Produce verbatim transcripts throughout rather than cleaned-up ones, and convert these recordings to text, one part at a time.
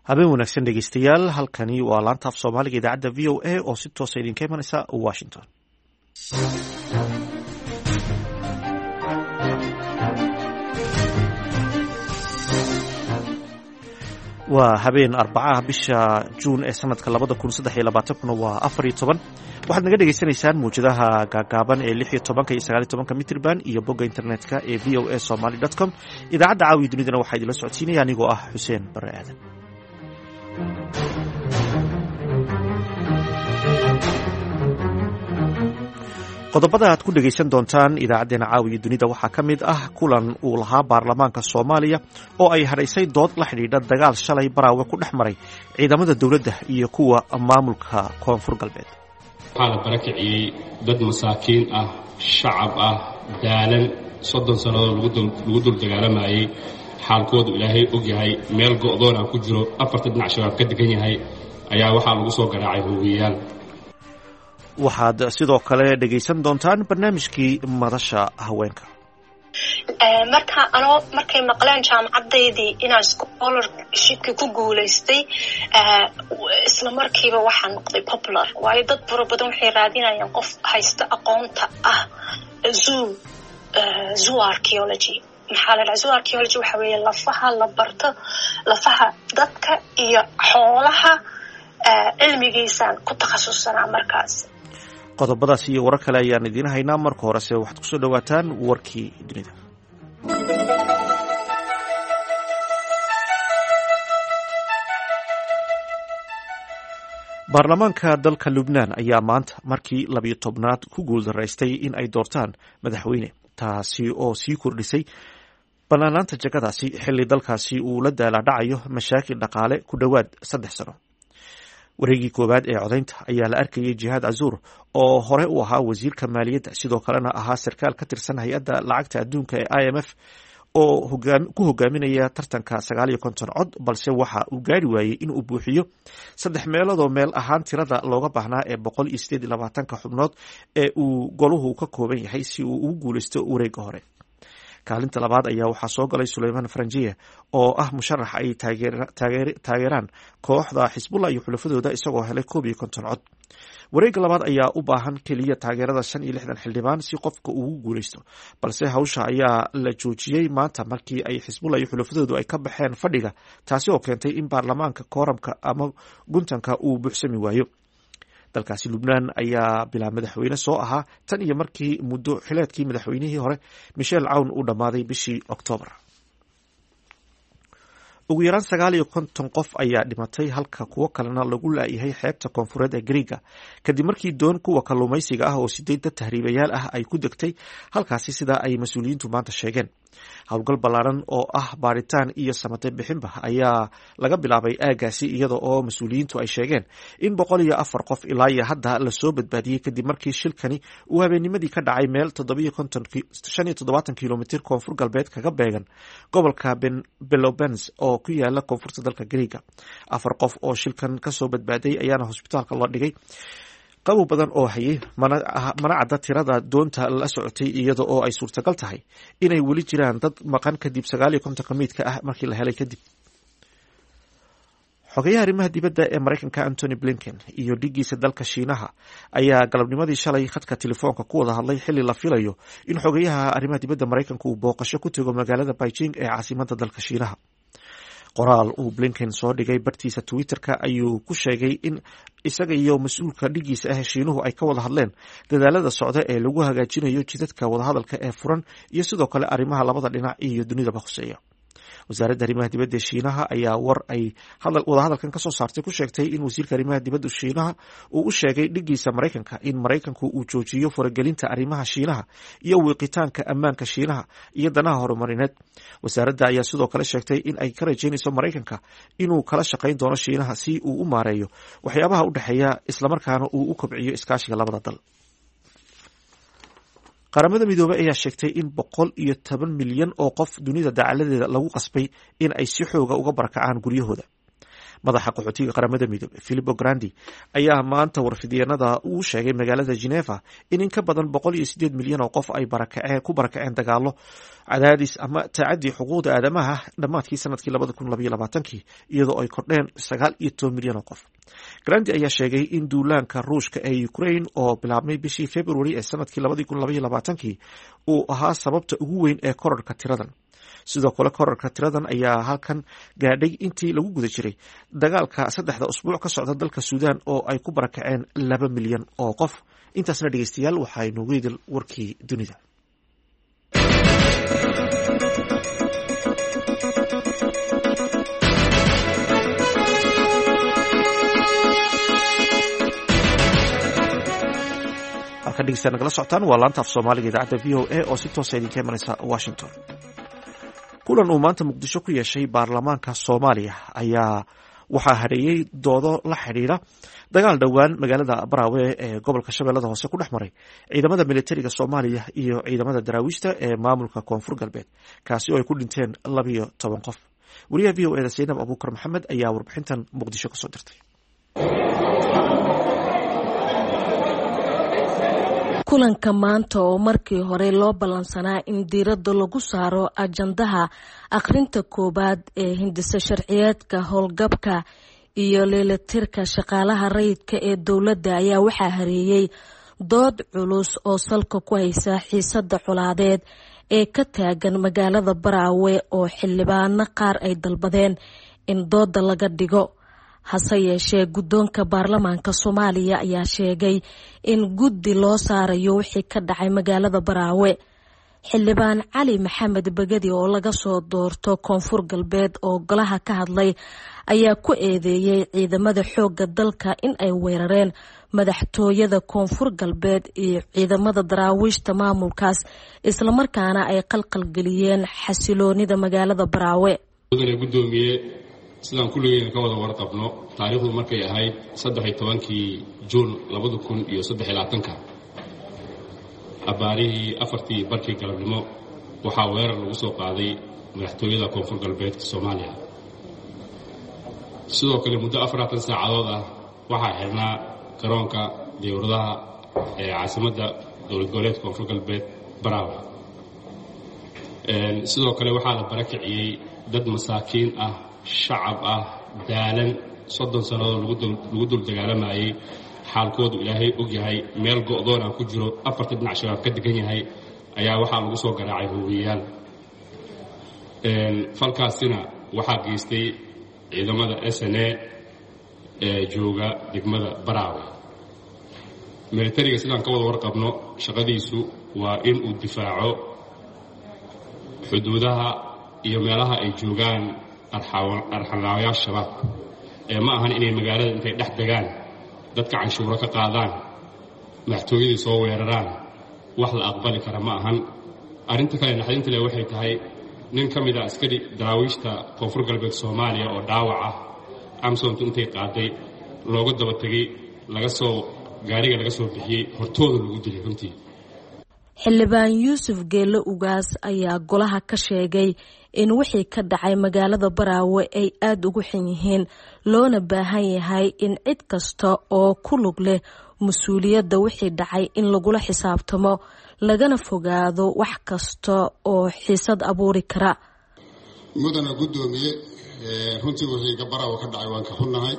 habeen wanaagsan dhegeystayaal, halkani waa laanta af soomaaliga idaacadda v o a oo si toosa idinka imanaysa Washington. waa habeen arbacaha bisha juun ee sanadka labada kun saddex iyo labaatan waa afar iyo toban. waxaad naga dhegaysanaysaan mawjadaha gaagaaban ee lix iyo tobanka iyo sagaal iyo tobanka mitrban iyo bogga internetka ee v o a somaly dot com. idaacadda caawiya dunidana waxaa idinla socodsiinaya anigoo ah xuseen bare aadan. qodobada aad ku dhegaysan doontaan idaacaddeenna caawiya dunida waxaa ka mid ah kulan uu lahaa baarlamaanka soomaaliya oo ay hadhaysay dood la xidhiidha dagaal shalay baraawe ku dhex maray ciidamada dowladda iyo kuwa maamulka koonfur galbeed. waxaa la barakiciyey dad masaakiin ah, shacab ah, daalan soddon sannadood lagu dul dagaalamayey, xaalkoodu ilaahay og yahay, meel go'doona ku jiro, afarta dhinac shabaab ka degan yahay ayaa waxaa lagu soo garaacay hoowiyayaal. waxaad sidoo kale dhegaysan doontaan barnaamijkii madasha haweenka. marka anoo markay maqleen jaamacadaydii inaan scholarshipki ku guulaystay isla markiiba waxaa noqday popular, waayo dad fara badan waxay raadinayaan qof haysta aqoonta ah zoo zoo archaeology. maxaa la dhahaa zoo archaeology? waxa weeye lafaha la barto, lafaha dadka iyo xoolaha, cilmigiisaan ku takhasussanaa markaas. qodobadaas iyo warar kale ayaan idiin haynaa. marka horese waxaad ku soo dhowaataan warkii dunida. baarlamaanka dalka Lubnaan ayaa maanta markii labiyo tobnaad ku guuldaraystay in ay doortaan madaxweyne, taasi oo sii kordhisay bannaanaanta jagadaasi xilli dalkaasi uu la daalaadhacayo mashaakil dhaqaale ku dhowaad saddex sano. wareegii koowaad ee codaynta ayaa la arkayay jihaad cazuur oo hore u ahaa wasiirka maaliyadda, sidoo kalena ahaa sarkaal ka tirsan hay-adda lacagta adduunka ee I M F oo ku hogaaminaya tartanka sagaal iyo konton cod, balse waxa uu gaari waayey in uu buuxiyo saddex meeloodoo meel ahaan tirada looga baahnaa ee boqol iyo sideed iyo labaatanka xubnood ee uu goluhu ka kooban yahay si uu ugu guulaysto wareegga hore. kaalinta labaad ayaa waxaa soo galay Suleyman Faranjiye oo ah musharax ay taageeraan kooxda Xisbullah iyo xulafadooda, isagoo helay koob iyo konton cod. wareegga labaad ayaa u baahan keliya taageerada shan iyo lixdan xildhibaan si qofka ugu guulaysto, balse hawsha ayaa la joojiyey maanta markii ay Xisbullah iyo xulafadoodu ay ka baxeen fadhiga, taasi oo keentay in baarlamaanka kooramka ama guntanka uu buuxsami waayo. dalkaasi Lubnaan ayaa bilaa madaxweyne soo ahaa tan iyo markii muddo xileedkii madaxweynihii hore Michel Aoun uu dhammaaday bishii Oktoobar. ugu yaraan sagaal iyo konton qof ayaa dhimatay halka kuwo kalena lagu laayahay xeebta koonfureed ee Greega kadib markii doon kuwa kalluumaysiga ah oo sideed dad tahriibayaal ah ay ku degtay halkaasi, sida ay mas-uuliyiintu maanta sheegeen. howlgal ballaaran oo ah baaritaan iyo samate bixinba ayaa laga bilaabay aagaasi, iyada oo mas-uuliyiintu ay sheegeen in boqol iyo afar qof ilaa iyo hadda lasoo badbaadiyey kadib markii shilkani uu habeennimadii ka dhacay meel shan iyo toddobaatan kilomitir koonfur galbeed kaga beegan gobolka Peloponnese oo ku yaala koonfurta dalka Greega. afar qof oo shilkan kasoo badbaaday ayaana hosbitaalka la dhigay. qabow badan oo hayay mana cadda tirada doonta la socotay, iyada oo ay suurtagal tahay inay weli jiraan dad maqan kadib sagaal iyo kontonka miidka ah markii la helay kadib. xogayaha arrimaha dibadda ee Maraykanka Antony Blinken iyo dhigiisa dalka Shiinaha ayaa galabnimadii shalay khadka telefoonka ku wada hadlay xilli la filayo in xogayaha arrimaha dibadda Maraykanka uu booqasho ku tago magaalada Beijing ee caasimadda dalka Shiinaha. qoraal uu Blinken soo dhigay bartiisa Twitter-ka ayuu ku sheegay in isaga iyo mas-uulka dhigiisa ah Shiinuhu ay ka wada hadleen dadaalada socda ee lagu hagaajinayo jidadka wadahadalka ee furan iyo sidoo kale arrimaha labada dhinac iyo dunidaba khuseeya. wasaaradda arrimaha dibadda ee Shiinaha ayaa war ay wadahadalkan kasoo saartay ku sheegtay in wasiirka arrimaha dibadda Shiinaha uu u sheegay dhigiisa Maraykanka in Maraykanku uu joojiyo faragelinta arrimaha Shiinaha iyo wiiqitaanka ammaanka Shiinaha iyo danaha horumarineed. wasaaradda ayaa sidoo kale sheegtay in ay ka rajaynayso Maraykanka inuu kala shaqayn doono Shiinaha si uu u maareeyo waxyaabaha u dhexeeya, islamarkaana uu u kobciyo iskaashiga labada dal. qaramada midoobay ayaa sheegtay in boqol iyo toban milyan oo qof dunida dacaladeeda lagu qasbay in ay si xooga uga barakacaan guryahooda. madaxa qaxootiga qaramada midoobey Filippo Grandi ayaa maanta warfidyenada uu sheegay magaalada Geneva in in ka badan boqol iyo sideed milyan oo qof ay barakaceen ku barakaceen dagaalo cadaadis ama tacaddi xuquuqda aadamaha dhammaadkii sanadkii labada kun labaiyo labaatankii iyadoo ay kordheen sagaal iyo toban milyan oo qof. Grandi ayaa sheegay in duulaanka Ruushka ee Ukraine oo bilaabmay bishii February ee sanadkii labada kun labaiyo labaatankii uu ahaa sababta ugu weyn ee kororka tiradan. Sidoo kale kororka tiradan ayaa halkan gaadhay intii lagu guda jiray dagaalka saddexda usbuuc ka socda dalka Suudaan oo ay ku barakaceen laba milyan oo qof. Intaasna dhegeystayaal waxaa inoogu idil warkii dunida. halka dhegeystayaal nagala socotaan waa laanta af Soomaaliga idaacadda V O A oo si toos ah idinka imanaysa Washington. kulan uu maanta Muqdisho ku yeeshay baarlamaanka Soomaaliya ayaa waxaa hareeyay doodo la xiriira dagaal dhowaan magaalada Baraawe ee gobolka Shabeellada Hoose ku dhex maray ciidamada militariga Soomaaliya iyo ciidamada daraawiishta ee maamulka Koonfur Galbeed kaasi oo ay ku dhinteen laba iyo toban qof. wariyaha V O A Zainab Abuukar Maxamed ayaa warbixintan Muqdisho ka soo dirtay. kulanka maanta oo markii hore loo ballansanaa in diiradda lagu saaro ajandaha akhrinta koobaad ee hindisa sharciyeedka howlgabka iyo leelatirka shaqaalaha rayidka ee dowladda ayaa waxaa hareeyay dood culus oo salka ku haysa xiisadda colaadeed ee ka taagan magaalada Baraawe oo xildhibaano qaar ay dalbadeen in dooda laga dhigo. hase yeeshee guddoonka baarlamaanka Soomaaliya ayaa sheegay in guddi loo saarayo wixii ka dhacay magaalada Baraawe. xildhibaan Cali Maxamed Bagadi oo laga soo doorto Koonfur Galbeed oo golaha ka hadlay ayaa ku eedeeyay ciidamada xoogga dalka in ay weerareen madaxtooyada Koonfur Galbeed iyo ciidamada daraawiishta maamulkaas isla markaana ay qalqalgeliyeen xasiloonida magaalada Baraawe. sidaan kulligeen ka wada warqabno taariikhdu markay ahayd saddex iyo tobankii Juun labada kun iyo saddex iyo labaatanka abaarihii afartii barkii galabnimo waxaa weerar lagu soo qaaday madaxtooyada Koonfur Galbeedka Soomaaliya. sidoo kale muddo afartan saacadood ah waxaa xirnaa garoonka diyuuradaha ee caasimadda dowlad goboleedka Koonfur Galbeed Baraawe. sidoo kale waxaa la barakiciyey dad masaakiin ah shacab ah daalan soddon sanadood lagu dul dagaalamayay xaalkoodu ilaahay og yahay meel go'doon aan ku jiro afarta dhinac shabaab ka degan yahay ayaa waxaa lagu soo garaacay hoobiyayaal. falkaasina waxaa geystay ciidamada S N A ee jooga degmada Baraawe. militariga sidaan ka wada warqabno shaqadiisu waa in uu difaaco xuduudaha iyo meelaha ay joogaan arxalaawayaasha shabaab ee ma ahan inay magaalada intay dhex degaan dadka canshuuro ka qaadaan madaxtooyadii soo weeraraan wax la aqbali kara ma ahan. arrinta kale naxdinta leh waxay tahay nin ka mid ah askari daraawiishta Koonfur Galbeed Soomaaliya oo dhaawac ah amsoontu intay qaaday looga daba tegay laga soo gaariga laga soo bixiyey hortooda lagu dilay runtii. xildhibaan Yuusuf Geelo Ugaas ayaa golaha ka sheegay in wixii ka dhacay magaalada Baraawe ay aad ugu xun yihiin loona baahan yahay in cid kasta oo ku lug leh mas'uuliyadda wixii dhacay in lagula xisaabtamo lagana fogaado wax kasta oo xiisad abuuri kara. mudana gudoomiye runtii wixii ka Baraawe ka dhacay waan ka xunnahay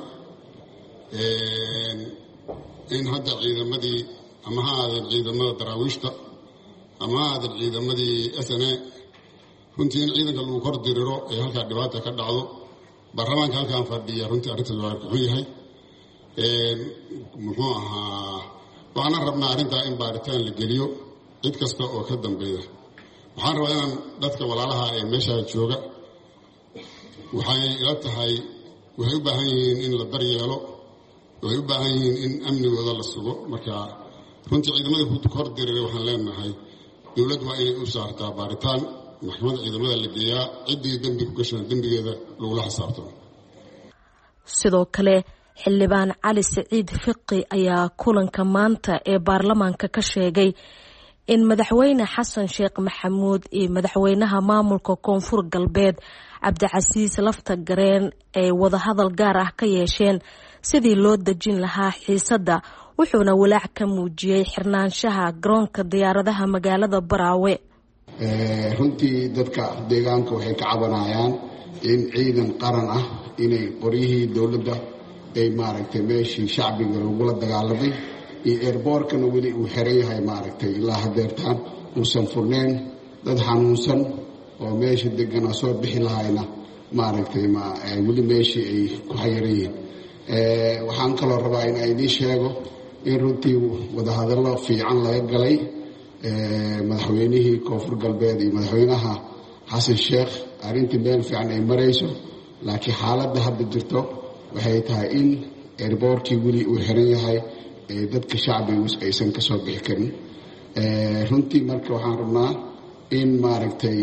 in hadda ciidamadii ama ha ahaadeen ciidamada daraawiishta ama ha ahaadeen ciidamadii S N A runtii in ciidanka lagu kor diriro ee halkaa dhibaata ka dhacdo baarlamaanka halkaan fadhiya runtii arrintaas waa ka xun yahay. muxuu ahaa waxaan rabnaa arrintaa in baaritaan la geliyo cid kasta oo ka dambeeya. waxaan rabaa inaan dadka walaalaha ee meesha jooga waxay ila tahay waxay u baahan yihiin in la daryeelo waxay u baahan yihiin in amnigooda la sugo. marka runtii ciidamada ku kor dirire waxaan leenahay dowladdu waa inay u saartaa baaritaan maxkamadda ciidamada la geeyaa ciddii dembi ku gashan dembigeeda lagula xisaabtamo. sidoo kale xildhibaan Cali Saciid Fiqi ayaa kulanka maanta ee baarlamaanka ka sheegay in madaxweyne Xasan Sheekh Maxamuud iyo madaxweynaha maamulka Koonfur Galbeed cabdicasiis lafta gareen ay wadahadal gaar ah ka yeesheen sidii loo dejin lahaa xiisadda wuxuuna walaac ka muujiyey xirnaanshaha garoonka diyaaradaha magaalada Baraawe. runtii dadka deegaanka waxay ka cabanayaan in ciidan qaran ah inay qoryihii dowladda ay maaragtay meeshii shacbiga lagula dagaalamay iyo airportkana weli uu xiran yahay maaragtay ilaa hadeertaan uusan furneyn dad xanuunsan oo meesha deganaa soo bixi lahayna maaragtay ma weli meeshii ay ku xayiran yihiin. waxaan kaloo rabaa in ay idin sheego in runtii wadahadallo fiican laga galay madaxweynihii koonfur galbeed iyo madaxweynaha xasan sheekh arrintii meel fiican ay marayso laakiin xaaladda hadda jirto waxay tahay in airportkii weli uu xiran yahay dadka shacbigu aysan ka soo bixi karin. runtii marka waxaan rabnaa in maaragtay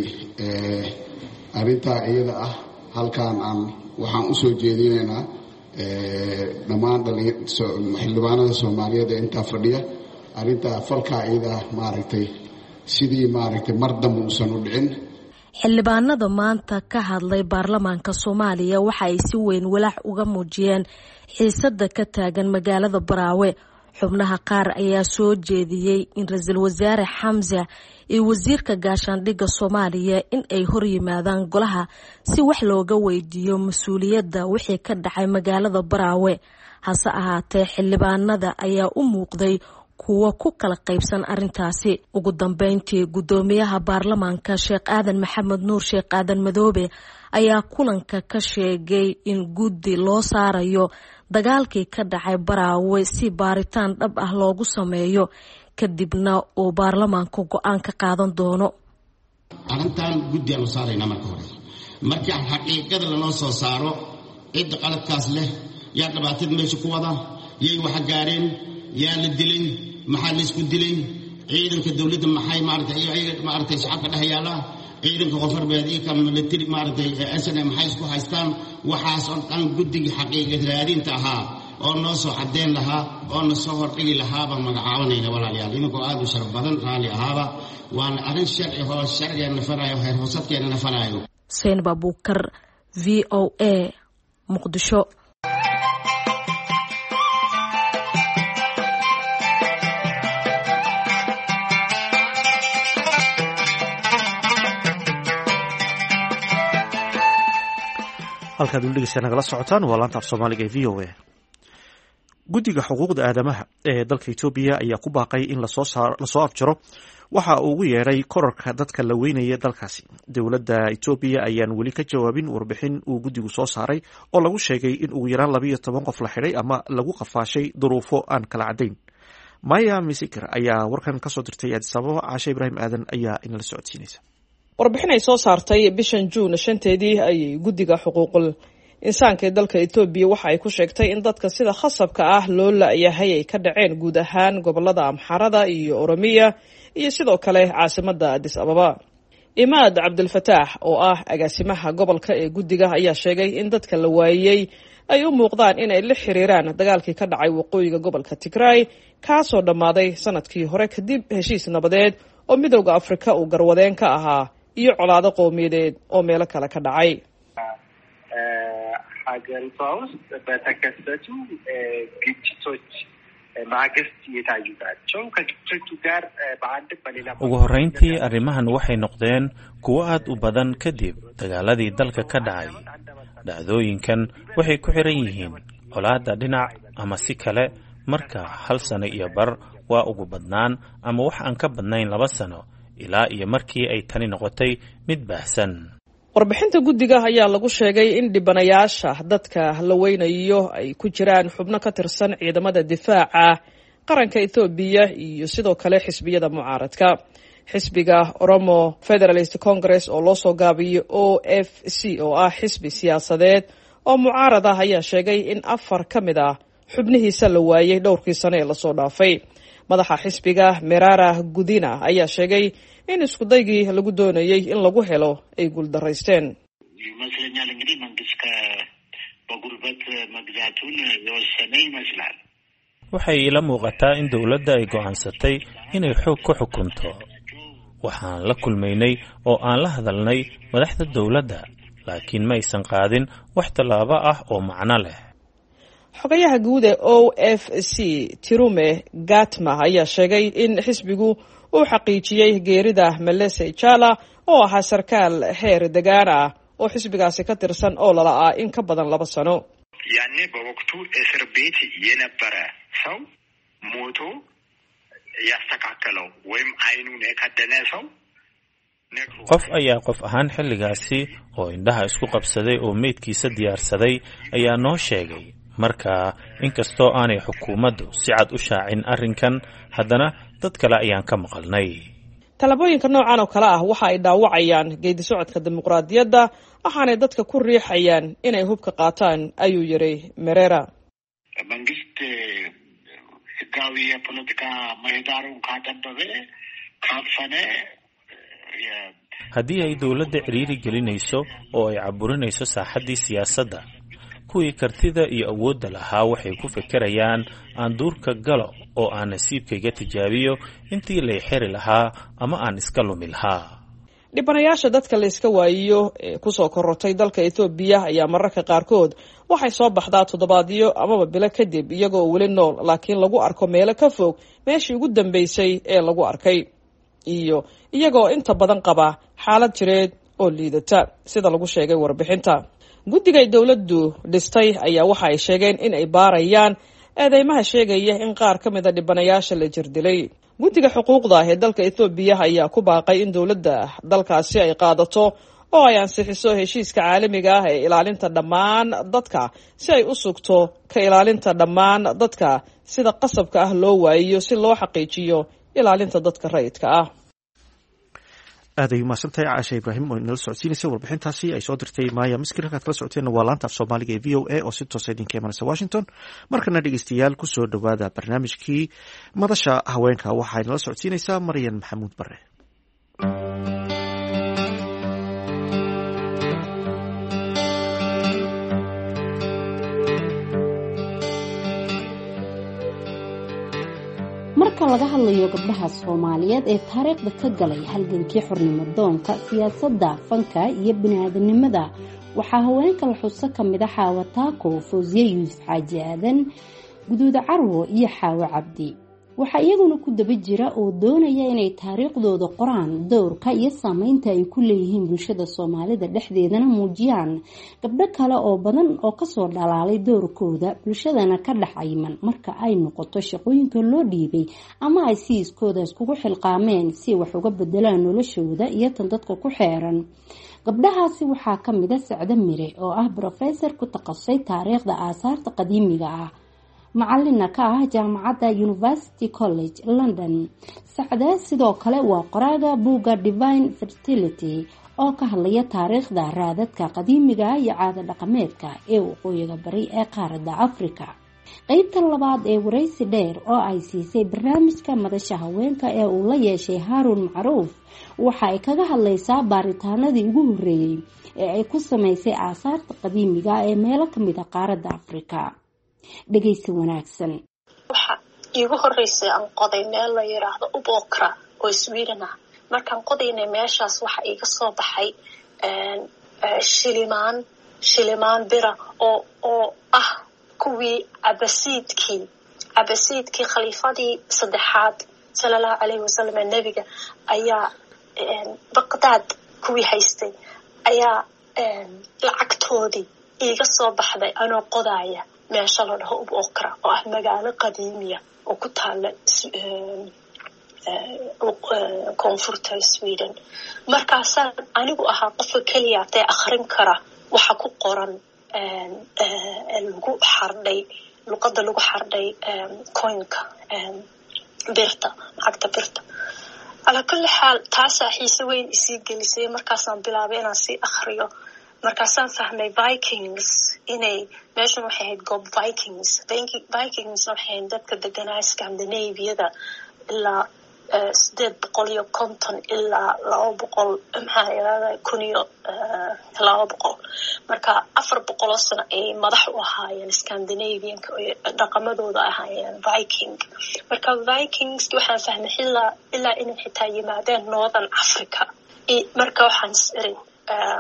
arrintaa iyada ah halkaan aan waxaan u soo jeedinaynaa dhammaan xildhibaanada Soomaaliyeed ee intaa fadhiya arrintaa falkaa iyada maaragtay sidii maaragtay mar dambe uusan u dhicin. xildhibaanada maanta ka hadlay baarlamaanka Soomaaliya waxa ay si weyn walaac uga muujiyeen xiisadda ka taagan magaalada Baraawe. xubnaha qaar ayaa soo jeediyey in ra'iisul wasaare Xamza iyo wasiirka gaashaandhigga Soomaaliya in ay hor yimaadaan golaha si wax looga weydiiyo mas'uuliyadda wixii ka dhacay magaalada Baraawe. hase ahaatee xildhibaanada ayaa u muuqday kuwa ku kala qaybsan arintaasi. ugu dambeyntii gudoomiyaha baarlamaanka Sheekh Aadan Maxamed Nuur Sheekh Aadan Madoobe ayaa kulanka ka sheegay in guddi loo saarayo dagaalkii ka dhacay Baraawe si baaritaan dhab ah loogu sameeyo kadibna uu baarlamaanku go'aan ka qaadan doono. arintan guddi loo saarayna marka hore markii xaqiiqada la soo saaro cid qaladkaas leh yaa dhibaatada meesha ku wada yay wax gaareen yaa la dilay maxaa la isku dilay ciidanka dawladda maxay maartay ay maartay shacabka dhahayaala ciidanka qofarbeedii ka military maartay asana maxay isku haystaan waxaas oo dhan guddiga xaqiiqada raadinta ahaa oo noo soo cadeen lahaa oo noo soo hordhigi lahaa baan magacaabanayna walaalayaal inagoo aad u sharaf badan raali ahaaba waana arrin sharci oo sharciga farayo heer hoosadkeena farayo. Seen Babukar, V O A, Muqdisho. halkaad u dhegeysa nagala socotaan waa laanta af Soomaaliga ee V O A. guddiga xuquuqda aadamaha ee dalka Itoobiya ayaa ku baaqay in lasoo saar lasoo afjaro waxa uu ugu yeeray kororka dadka la weynaya dalkaasi. dowladda Itoobiya ayaan weli ka jawaabin warbixin uu guddigu soo saaray oo lagu sheegay in ugu yaraan laba iyo toban qof la xidhay ama lagu qafaashay duruufo aan kala caddayn. Maya Misikir ayaa warkan ka soo dirtay Addis Ababa. Caashe Ibraahim Aadan ayaa inala socodsiinaysa. warbixin ay soo saartay bishan Juun shanteedii ayay guddiga xuquuqul insaanka ee dalka Itoobiya waxa ay ku sheegtay in dadka sida khasabka ah loo laayahay ay ka dhaceen guud ahaan gobolada Amxarada iyo Oromiya iyo sidoo kale caasimadda Addis Ababa. Imaad Cabdul Fataax oo ah agaasimaha gobolka ee guddiga ayaa sheegay in dadka la waayay ay u muuqdaan in ay la xiriiraan dagaalkii ka dhacay waqooyiga gobolka Tigray kaasoo dhamaaday sanadkii hore kadib heshiis nabadeed oo midowga Afrika uu garwadeen ka ahaa iyo colaado qowmiyadeed oo meelo kale ka dhacay. ሀገሪቷ ውስጥ በተከሰቱ ግጭቶች ማግስት የታዩ ናቸው። ከግጭቶቹ ጋር በአንድ በሌላ ugu horreyntii arrimahan waxay noqdeen kuwo aad u badan kadib dagaaladii dalka ka dhacay. dhacdooyinkan waxay ku xiran yihiin colaadda dhinac ama si kale marka hal sano iyo bar waa ugu badnaan ama wax aan ka badnayn laba sano ilaa iyo markii ay tani noqotay mid baahsan. warbixinta guddiga ayaa lagu sheegay in dhibanayaasha dadka la weynayo ay ku jiraan xubno ka tirsan ciidamada difaaca qaranka Itoobiya iyo sidoo kale xisbiyada mucaaradka. xisbiga Oromo Federalist Congress oo loo soo gaabiyo O F C oo ah xisbi siyaasadeed oo mucaarad ah ayaa sheegay in afar ka mid ah xubnihiisa la waayay dhowrkii sano ee lasoo dhaafay. madaxa xisbiga Merara Gudina ayaa sheegay in isku daygii lagu doonayay in lagu helo ay guuldaraysteen. ይመስለኛል እንግዲህ መንግስት በጉልበት መግዛቱን የወሰነ ይመስላል። waxay ila muuqataa in dawladda ay go'aansatay inay xoog ku xukunto. waxaan la kulmaynay oo aan la hadalnay madaxda dawladda laakiin ma aysan qaadin wax tallaabo ah oo macno leh. xogayaha guud ee O F C Tirume Gatma ayaa sheegay in xisbigu uu xaqiijiyey geerida Melese Chala oo ahaa sarkaal heer degaan ah oo xisbigaasi ka tirsan oo lala'aa in ka badan laba sano. yaani bawaqtu እስር ቤት የነበረ ሰው ሞቶ ያስተካከለው ወይም አይኑን የከደነ ሰው qof ayaa qof ahaan xilligaasi oo indhaha isku qabsaday oo meydkiisa diyaarsaday ayaa noo sheegay. marka inkastoo aanay xukuumaddu si cad u shaacin arrinkan, haddana dad kale ayaan ka maqalnay. talabooyinka noocan oo kale ah waxa ay dhaawacayaan geedi socodka dimuqraadiyadda, waxaanay dadka ku riixayaan inay hubka qaataan, ayuu yiri Merera. መንግስት ህጋዊ የፖለቲካ ምህዳሩን ካጠበበ ካፈነ haddii ay dowladda ciriiri gelinayso oo ay caburinayso saaxaddii siyaasadda, kuwii kartida iyo awoodda lahaa waxay ku fekerayaan aan duurka galo oo aan nasiibkayga tijaabiyo intii lay xiri lahaa ama aan iska lumi lahaa. dhibanayaasha dadka la iska waayiyo ee kusoo korortay dalka Ethiopia ayaa mararka qaarkood waxay soo baxdaa toddobaadyo amaba bilo kadib iyagoo weli nool, laakiin lagu arko meelo ka fog meeshii ugu dambeysay ee lagu arkay, iyo iyagoo inta badan qaba xaalad jireed oo liidata, sida lagu sheegay warbixinta. guddiga dawladdu dhistay ayaa waxa ay sheegeen in ay baarayaan eedeymaha sheegaya in qaar ka mid a dhibanayaasha la jirdilay. guddiga xuquuqda ee dalka Ethiopia ayaa ku baaqay in dawladda dalkaasi ay qaadato oo ay ansixiso heshiiska caalamiga ah ee ilaalinta dhammaan dadka si ay u sugto ka ilaalinta dhammaan dadka sida qasabka ah loo waayiyo si loo xaqiijiyo ilaalinta dadka rayidka ah. aad ay umahadsantahay caasha ibraahim oo inala socodsiinaysa warbixintaasi ay soo dirtay maaya miskir. halkaad kala socoteenna waa laanta af soomaaliga ee v o a oo si toosa idinka imanaysa Washington. markana dhegeystayaal kusoo dhawaada barnaamijkii madasha haweenka, waxaa inala socodsiinaysaa Maryan Maxamuud Bare. marka laga hadlayo gabdhaha Soomaaliyeed ee taariikhda ka galay halgankii xornimo doonka, siyaasadda, fanka iyo bini'aadanimada, waxaa haweenka la xuso kamid ah Xaawo Taako, Fawziye Yuusuf Xaaji Aadan, Guduuda Carwo iyo Xaawo Cabdi. waxaa iyaguna ku daba jira oo doonaya inay taariikhdooda qoraan, doorka iyo saameynta ay ku leeyihiin bulshada Soomaalida dhexdeedana muujiyaan gabdho kale oo badan oo kasoo dhalaalay doorkooda bulshadana ka dhaxayman marka ay noqoto shaqooyinka loo dhiibay ama ay si iskooda iskugu xilqaameen si wax uga bedelaan noloshooda iyo tan dadka ku xeeran. gabdhahaasi waxaa ka mid ah Sacda Mire oo ah professor ku takhasusay taariikhda aasaarta qadiimiga ah, macalina ka ah jaamacadda University College London. Sacda sidoo kale waa qoraaga buugga Divine Fertility oo ka hadlaya taariikhda raadadka qadiimiga iyo caado dhaqameedka ee waqooyiga bari ee qaaradda Afrika. qaybta labaad ee wareysi dheer oo ay siisay barnaamijka madasha haweenka ee uu la yeeshay Haarun Macruuf waxa ay kaga hadlaysaa baaritaanadii ugu horeeyay ee ay ku sameysay aasaarta qadiimiga ee meelo kamid ah qaaradda Afrika. dhegeysi wanaagsan. waxa iigu horeysay aan qoday meel la yiraahdo Ubokra oo Sweden ah. markaan qodaynay meeshaas waxa iiga soo baxay shilimaan shilimaan bira oo oo ah kuwii Abasiidkii Abasiidkii khaliifadii saddexaad sallallahu alayhi wasallam nabiga ayaa Baghdad kuwii haystay ayaa lacagtoodii iiga soo baxday anoo qodaya meesha la dhaho Ubokra oo ah magaalo qadiimiya oo ku taala koonfurta Sweden. markaasaan anigu ahaa qofka kaliya ee akhrin kara waxa ku qoran lagu xardhay luqadda lagu xardhay coinka birta lacagta birta. ala kulli xaal taasaa xiise weyn isii gelisay. markaasaan bilaabay inaan sii akhriyo. markaasaan fahmay Vikings inay meeshan waxay ahayd goob Vikings. Vikings waxay ahayd dadka deganaa Scandinavia-da ilaa sideed boqol iyo konton ilaa laba boqol maxaa yiraahdaa kun iyo laba boqol. marka afar boqol oo sano ay madax u ahaayeen Scandinavian-ka oo dhaqamadooda ahaayeen Viking. marka Vikings waxaan fahmay ilaa ilaa inay xitaa yimaadeen Northern Africa. marka waxaan isiri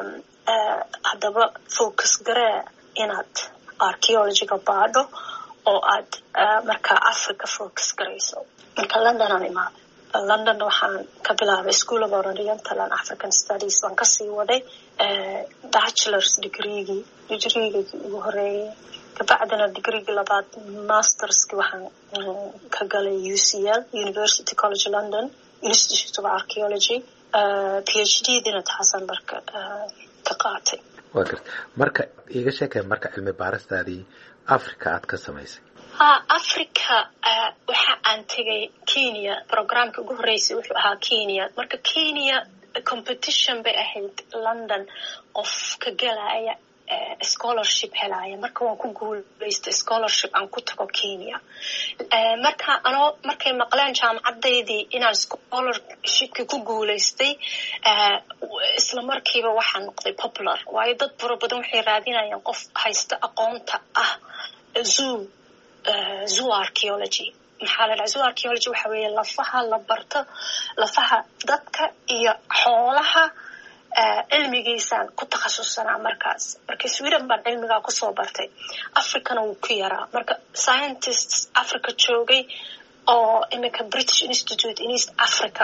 haddaba focus garee inaad archaeologyga baadho oo aad markaa Africa focus garayso. Marka London aan imaaday London waxaan ka bilaabay School of Oriental and African Studies waan kasii waday bachelor's degree-gii degree-gii ugu horeeyay kabacdina degree-gii labaad master's-ki waxaan ka galay U C L University College London Institute of Archaeology PhD-dina taasaan marka ka qaatay. waa gartay marka iga sheekay marka cilmi baaristaadii Africa aad ka samaysay. ha Africa waxa aan tagay Kenya programka ugu horeysay wuxuu ahaa Kenya marka Kenya competition bay ahayd London of ka galaya scholarship helaya marka waan ku guuleystay scholarship aan ku tago Kenya marka anoo markay maqleen jaamacadeydii inaan scholarship ku guuleystay isla markiiba waxaan noqday popular waayo dad badan waxay raadinayaan qof haysta aqoonta ah zoo zoo archaeology maxaa la dhahaa zoo archaeology waxa weeye lafaha la barto lafaha dadka iyo xoolaha cilmigiisaan ku takhasussanaa markaas marka Sweden baan cilmigaa kusoo bartay Africana wuu ku yaraa marka scientists Africa joogay oo imika British Institute in East Africa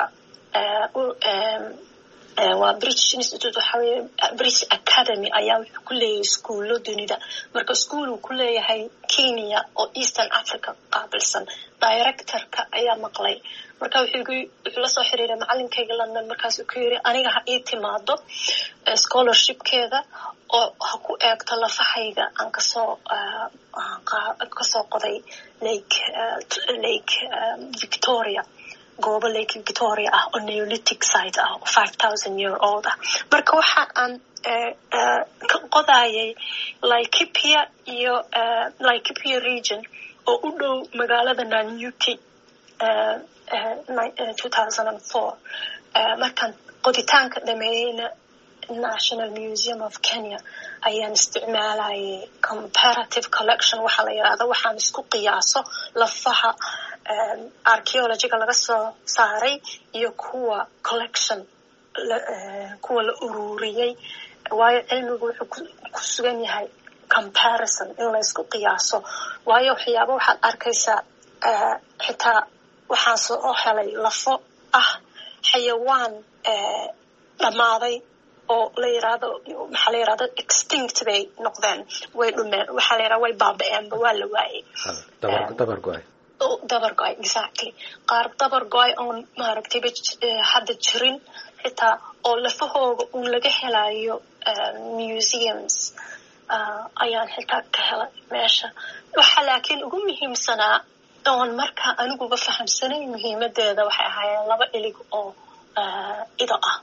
waa British Institute waxa weeye British Academy ayaa wuxuu ku leeyahay iskuulo dunida marka iskuul uu ku leeyahay Kenya oo Eastern Africa qaabilsan directorka ayaa maqlay marka wuxuu la soo xiriiray macallinkayga London markaas uu ku yiri aniga ha ii timaado scholarship-keeda oo ha ku eegto lafahayga aan ka soo ka soo qoday Lake Lake Victoria goobo Lake Victoria ah oo Neolithic site ah oo five thousand year old ah marka waxa aan ka qodayay Laikipia iyo Laikipia region oo u dhow magaalada Nanyuki two thousand four markaan qoditaanka dhameeyayna National Museum of Kenya ayaan isticmaalayay comparative collection waxa la yiraahdo waxaan isku qiyaaso lafaha archaeologyga laga soo saaray iyo kuwa collection kuwa la ururiyay waayo cilmigu wuxuu ku sugan yahay comparison in la isku qiyaaso waayo waxyaabo waxaad arkaysaa xitaa waxaan soo helay lafo ah xayawaan dhamaaday oo la yiraahdo maxaa la yiraahdo extinct bay noqdeen way dhumeen waxaa la yiraahdo way baaba'een waa la waayay dabar dabar go'ay oo dabar go'ay exactly qaar dabar go'ay oo maaragtay hadda jirin xitaa oo lafahooga uu laga helayo museums ayaan xitaa ka helay meesha waxa laakiin ugu muhiimsanaa oon marka aniguba fahamsanay muhiimadeeda waxay ahaayeen laba ilig oo ido ah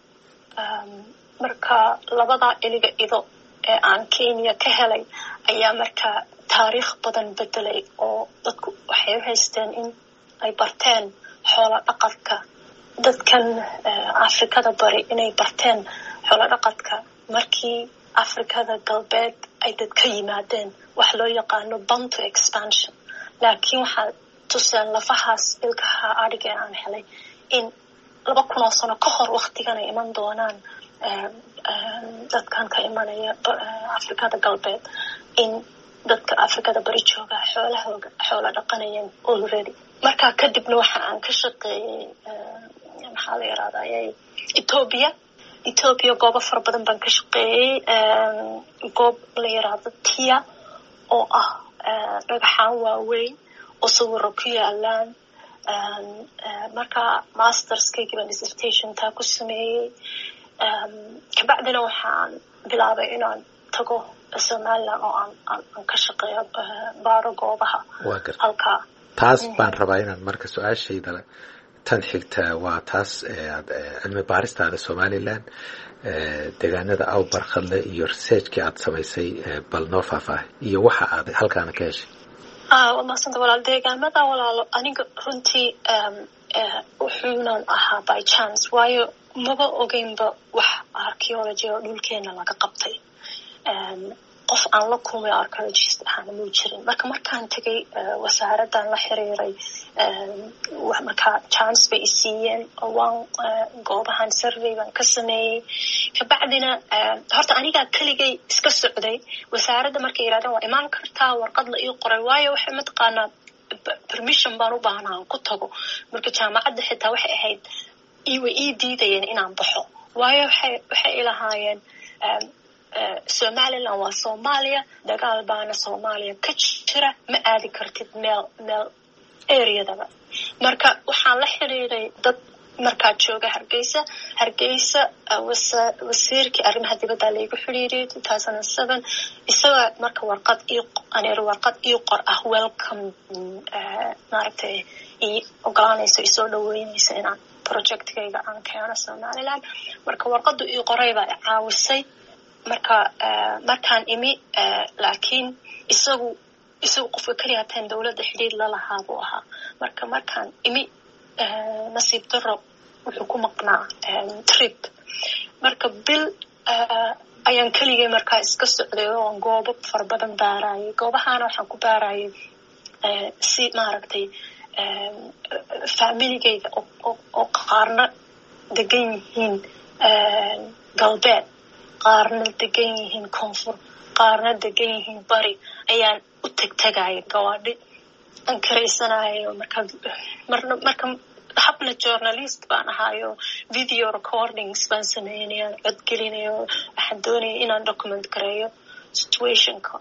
marka labada iliga ido ee aan Kenya ka helay ayaa marka taariikh badan bedelay oo dadku waxay haysteen in ay barteen xoolo dhaqadka dadkan Afrikada bari inay barteen xoolo dhaqadka markii Afrikada galbeed ay dad ka yimaadeen wax loo yaqaano Bantu expansion laakiin waxa tusaan lafahaas ilkaha ariga aan helay in laba kun oo sano ka hor waqtigan ay iman doonaan dadkan ka imanaya Afrikada galbeed in dadka Afrikada bari jooga xoolahooga xoolo dhaqanayeen already marka kadibna waxa aan ka shaqeeyay maxaa la yiraahdaa Ethiopia Ethiopia goobo fara badan baan ka shaqeeyay goob la yiraahdo Tia oo ah dhagaxaan waaweyn oo sawirro ku yaalaan marka master's-kayga baan dissertation taa ku sameeyay kabacdina waxaan bilaabay inaan tago Somaliland oo aan aan ka shaqeeyo baaro goobaha halka taas baan rabaa inaan marka su-aashayda tan xigta waa taas cilmi baaristaada Somaliland deegaanada aw barkhadle iyo research-kii aad samaysay bal noo faahfaahay iyo waxa aad halkaana ka heshay ah wanaagsan walaal deegaamada walaalo aniga runtii wuxuunan ahaa by chance waayo maba ogeynba wax archaeology oo dhulkeena laga qabtay qof aan la kulmay archaeologist ahana muu jirin marka markaan tagay wasaaraddan la xiriiray markaa chance bay isiiyeen oo waan goobahan survey baan ka sameeyey kabacdina horta anigaa keligay iska socday wasaaradda markay yidhahdeen waa imaan kartaa warqad la ii qoray waayo waxay mataqaanaa permission baan u baahnaa aan ku tago marka jaamacadda xitaa waxay ahayd way ii diidayeen inaan baxo waayo waxay waxay ilahaayeen somaliland waa soomaaliya dagaal baana soomaaliya ka jira ma aadi kartid meel meel areadaba marka waxaan la xiriiray dad markaa jooga hargeysa hargeysa wasiirkii arrimaha dibadda laygu xiriiriyay two thousand seven isaga marka warqad ii aneer warqad ii qor ah welcome maaragtay ii ogolaanayso isoo dhaweynaysa inaan projectkayga aan keeno somaliland marka warqadu ii qoray baa caawisay marka markaan imi laakiin isagu isagu qofka kaliya hataan dowladda xidhiidh la lahaa buu ahaa marka markaan imi nasiib daro wuxuu ku maqnaa trip marka bil ayaan keligay markaa iska socday oo goobo fara badan baarayay goobahaana waxaan ku baarayay si maaragtay familigayda oo qaarna degan yihiin galbeed qaarna degan yihiin koonfur qaarna degan yihiin bari ayaan u tegtegaya gawaadhi aan karaysanayo marka marna marka habna journalist baan ahaayo video recordings baan sameynaya cod gelinayo waxaan doonaya inaan document gareeyo situationka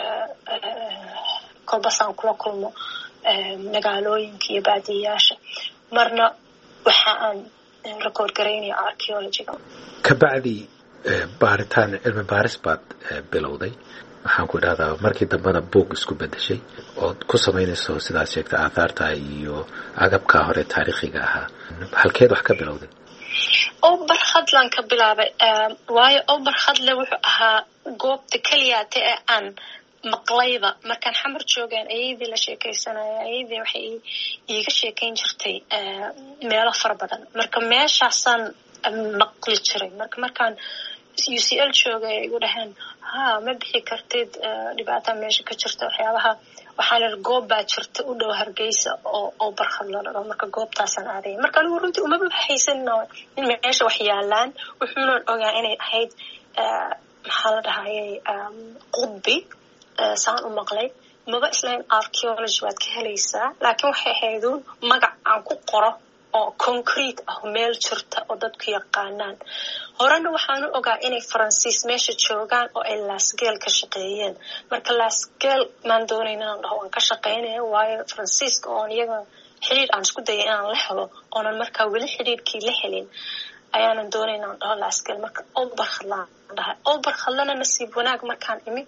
kolbasaan kula kulmo magaalooyinka iyo baadiyayaasha marna waxa aan record garaynaya archaeologiga kabacdi baaritaan cilmi baaris baad bilowday waxaan ku idhahdaa markii dambena buug isku bedeshay ood ku samaynayso sidaas sheegta aathaarta iyo agabkaa hore taariikhiga ahaa halkeed wax ka bilowday obarkhadlan ka bilaabay waayo obarkhadle wuxuu ahaa goobta keliyaate ee aan maqlayba markaan xamar joogeen ayadii la sheekaysanaya ayadii waxay iiga sheekayn jirtay meelo fara badan marka meeshaasaan maqli jiray marka markaan U C L joogay ay igu dhaheen ha ma bixi kartid dhibaataa meesha ka jirta waxyaabaha waxaa la goob baa jirta u dhow hargeysa oo oo barkhad la dhado marka goobtaasaan aaday marka anigu runtii uma baxaysanno in meesha wax yaalaan wuxuuna ogaa inay ahayd maxaa la dhahayay qudbi saan u maqlay maba islayn archaeology waad ka helaysaa laakiin waxay ahayduun magac aan ku qoro oo concrete ah meel jirta oo dadku yaqaanaan horena waxaan u ogaa inay faransiis meesha joogaan oo ay laasgeel ka shaqeeyeen marka laasgeel maan doonayn inaan dhaho waan ka shaqeynaya waayo faransiiska oon iyaga xidhiidh aan isku dayay inaan la helo oonan markaa weli xidhiidhkii la helin ayaanan doonayn inaan dhaho laasgeel marka obarkhadlaan dhahay obarkhadlana nasiib wanaag markaan imi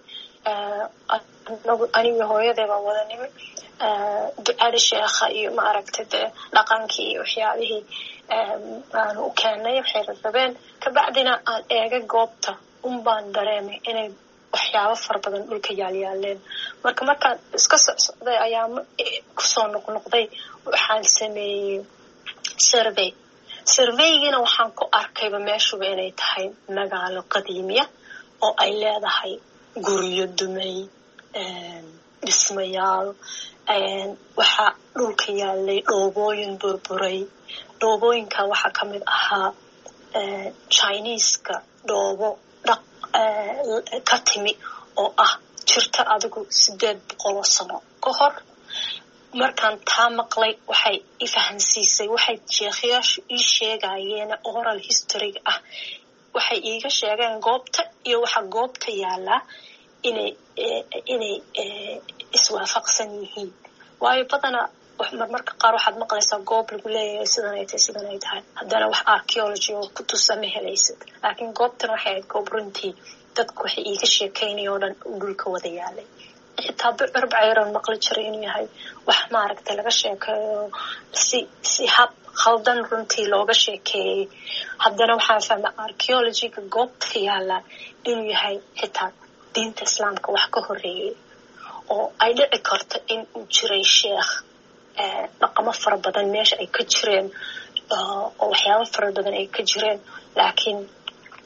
aniga hooyadee baan wada nimi ducada sheekha iyo ma aragtay dee dhaqankii iyo waxyaabihii aanu u keenay waxay rabeen kabacdina aan eega goobta un baan dareemay inay waxyaabo fara badan dhulka yaalyaaleen marka markaan iska socsocday ayaa kusoo noqnoqday waxaan sameeyey survey surveygina waxaan ku arkayba meeshuba inay tahay magaalo qadiimiya oo ay leedahay guryo dumay dhismayaal waxaa dhulka yaalay dhoobooyin burburay dhoobooyinka waxaa ka mid ahaa chineeska dhoobo dhaq ka timi oo ah jirta adigu sideed boqol oo sano ka hor markaan taa maqlay waxay i fahansiisay waxay sheekhayaashu ii sheegayeen oral historyga ah waxay iiga sheegeen goobta iyo waxa goobta yaallaa inay inay iswaafaqsan yihiin waayo badana marmarka qaar waxaad maqlaysaa goob lagu leeyahay sidan ay tahay sidan ay tahay haddana wax archaeology oo ku tusa ma helaysid laakiin goobtan waxay ahayd goob runtii dadku waxay iiga sheekaynaya oo dhan dhulka wada yaalay xitaa bucur bacayran maqli jiray inuu yahay wax maaragtay laga sheekeeyo si si hab khaldan runtii looga sheekeeyey haddana waxaan fahmay archaeologyga goobta yaalla inuu yahay xitaa diinta islaamka wax ka horeeyey oo ay dhici karto in uu jiray sheekh dhaqamo fara badan meesha ay ka jireen oo waxyaabo fara badan ay ka jireen laakiin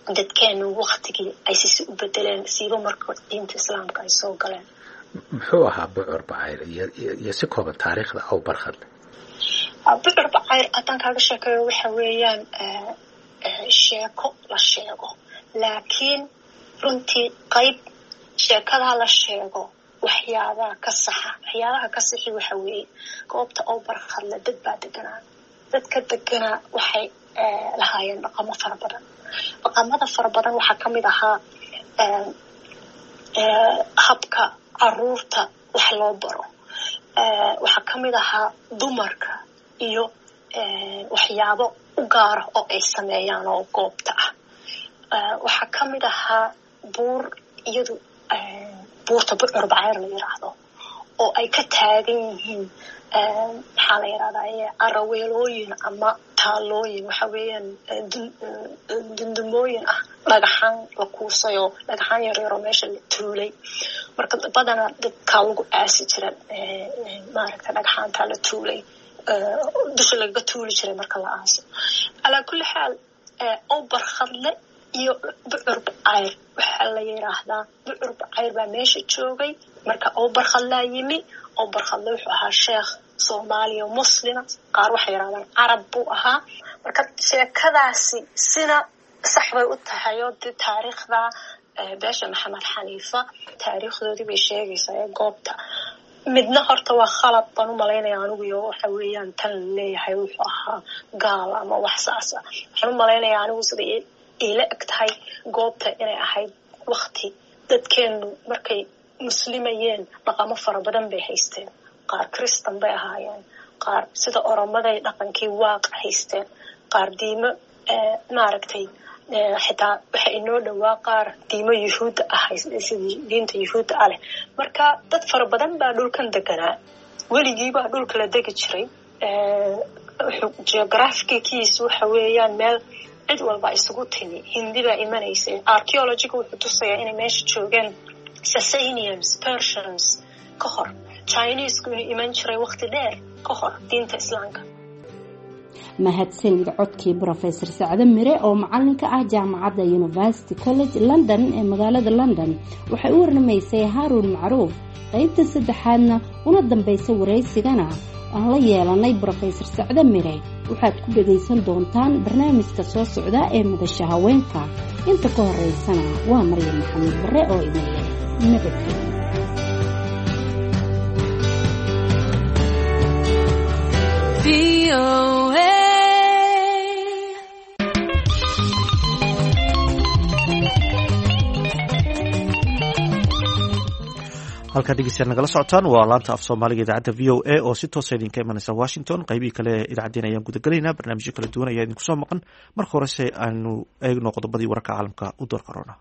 dadkeenu waqtigii ay sisi u bedeleen siiba marka diinta islaamka ay soo galeen. muxuu ahaa bucur bacayr iyo si kooban taariikhda aw barkhadle? bucur bacayr haddaan kaaga sheekeeyo waxa weeyaan sheeko la sheego, laakiin runtii qayb sheekadaa la sheego waxyaabaha ka saxa waxyaabaha ka saxi waxa weeye goobta aw barkhadle dad baa deganaa. dadka deganaa waxay lahaayeen dhaqamo fara badan. dhaqamada fara badan waxaa ka mid ahaa habka caruurta wax loo baro, waxaa ka mid ahaa dumarka iyo waxyaabo u gaara oo ay sameeyaan oo goobta ah. waxaa ka mid ahaa buur iyadu buurta bucur bacayr la yiraahdo oo ay ka taagan yihiin maxaa la yirahdaa araweelooyin ama taalooyin, waxa weeyaan dundumooyin ah dhagaxaan la kuusay oo dhagaxaan yar yar oo meesha la tuulay. marka badanaa dadkaa lagu aasi jira maaragta dhagaxaantaa la tuulay dusha lagaga tuuli jiray marka la aaso. calaa kulli xaal aw barkhadle iyo bucur bacayr waxaa la yiraahdaa bucur bacayr baa meesha joogay marka aw barkhadlaa yimi. aw barkhadle wuxuu ahaa sheekh soomaaliya muslima, qaar waxay yidhahdaan carab buu ahaa. marka sheekadaasi sina sax bay u tahay oo dee taariikhda beesha maxamed xaniifa taariikhdoodii bay sheegaysaa ee goobta. midna horta waa khalad baan u malaynaya anigu iyo waxa weeyaan tan leeyahay wuxuu ahaa gaal ama wax saas ah. waxaan u malaynaya anigu sida ila eg tahay goobta inay ahayd waqti dadkeenu markay muslimayeen dhaqamo fara badan bay haysteen. qaar kristan bay ahaayeen, qaar sida oromaday dhaqankii waaq haysteen, qaar diimo maaragtay xitaa waxa inoo dhowaa qaar diimo yuhuudda ah sidii diinta yuhuudda ah leh. marka dad fara badan baa dhulkan deganaa, weligiibaa dhulka la degi jiray. geographikiisu waxa weeyaan meel cid walba isugu timi. hindi baa imanaysay. archaeologiga wuxuu tusayaa inay meesha joogeen Sasanians, Persians ka hor, Chinesku inuu iman jiray waqti dheer ka hor diinta islaamka. mahadsanid codkii Professor Sacde Mire oo macalinka ah jaamacadda University College London ee magaalada London. waxay u warnamaysay Haarun Macruuf. qaybta saddexaadna una dambeysay wareysigana aan la yeelanay Professor Sacde Mire waxaad ku dhageysan doontaan barnaamijka soo socda ee madasha haweenka. inta ka horeysana waa Maryam Maxamed Bare oo idin leh nabadgelyo. halkaa dhegeystayaal nagala socotaan waa laanta af soomaaliga idaacadda v o a oo si toosa idinka imanaysa washington. qaybihii kale ee idaacaddeen ayaan gudagelaynaa. barnaamijyo kala duwan ayaa idinku soo maqan. marka horese aanu eegno qodobadii wararka caalamka u door korona.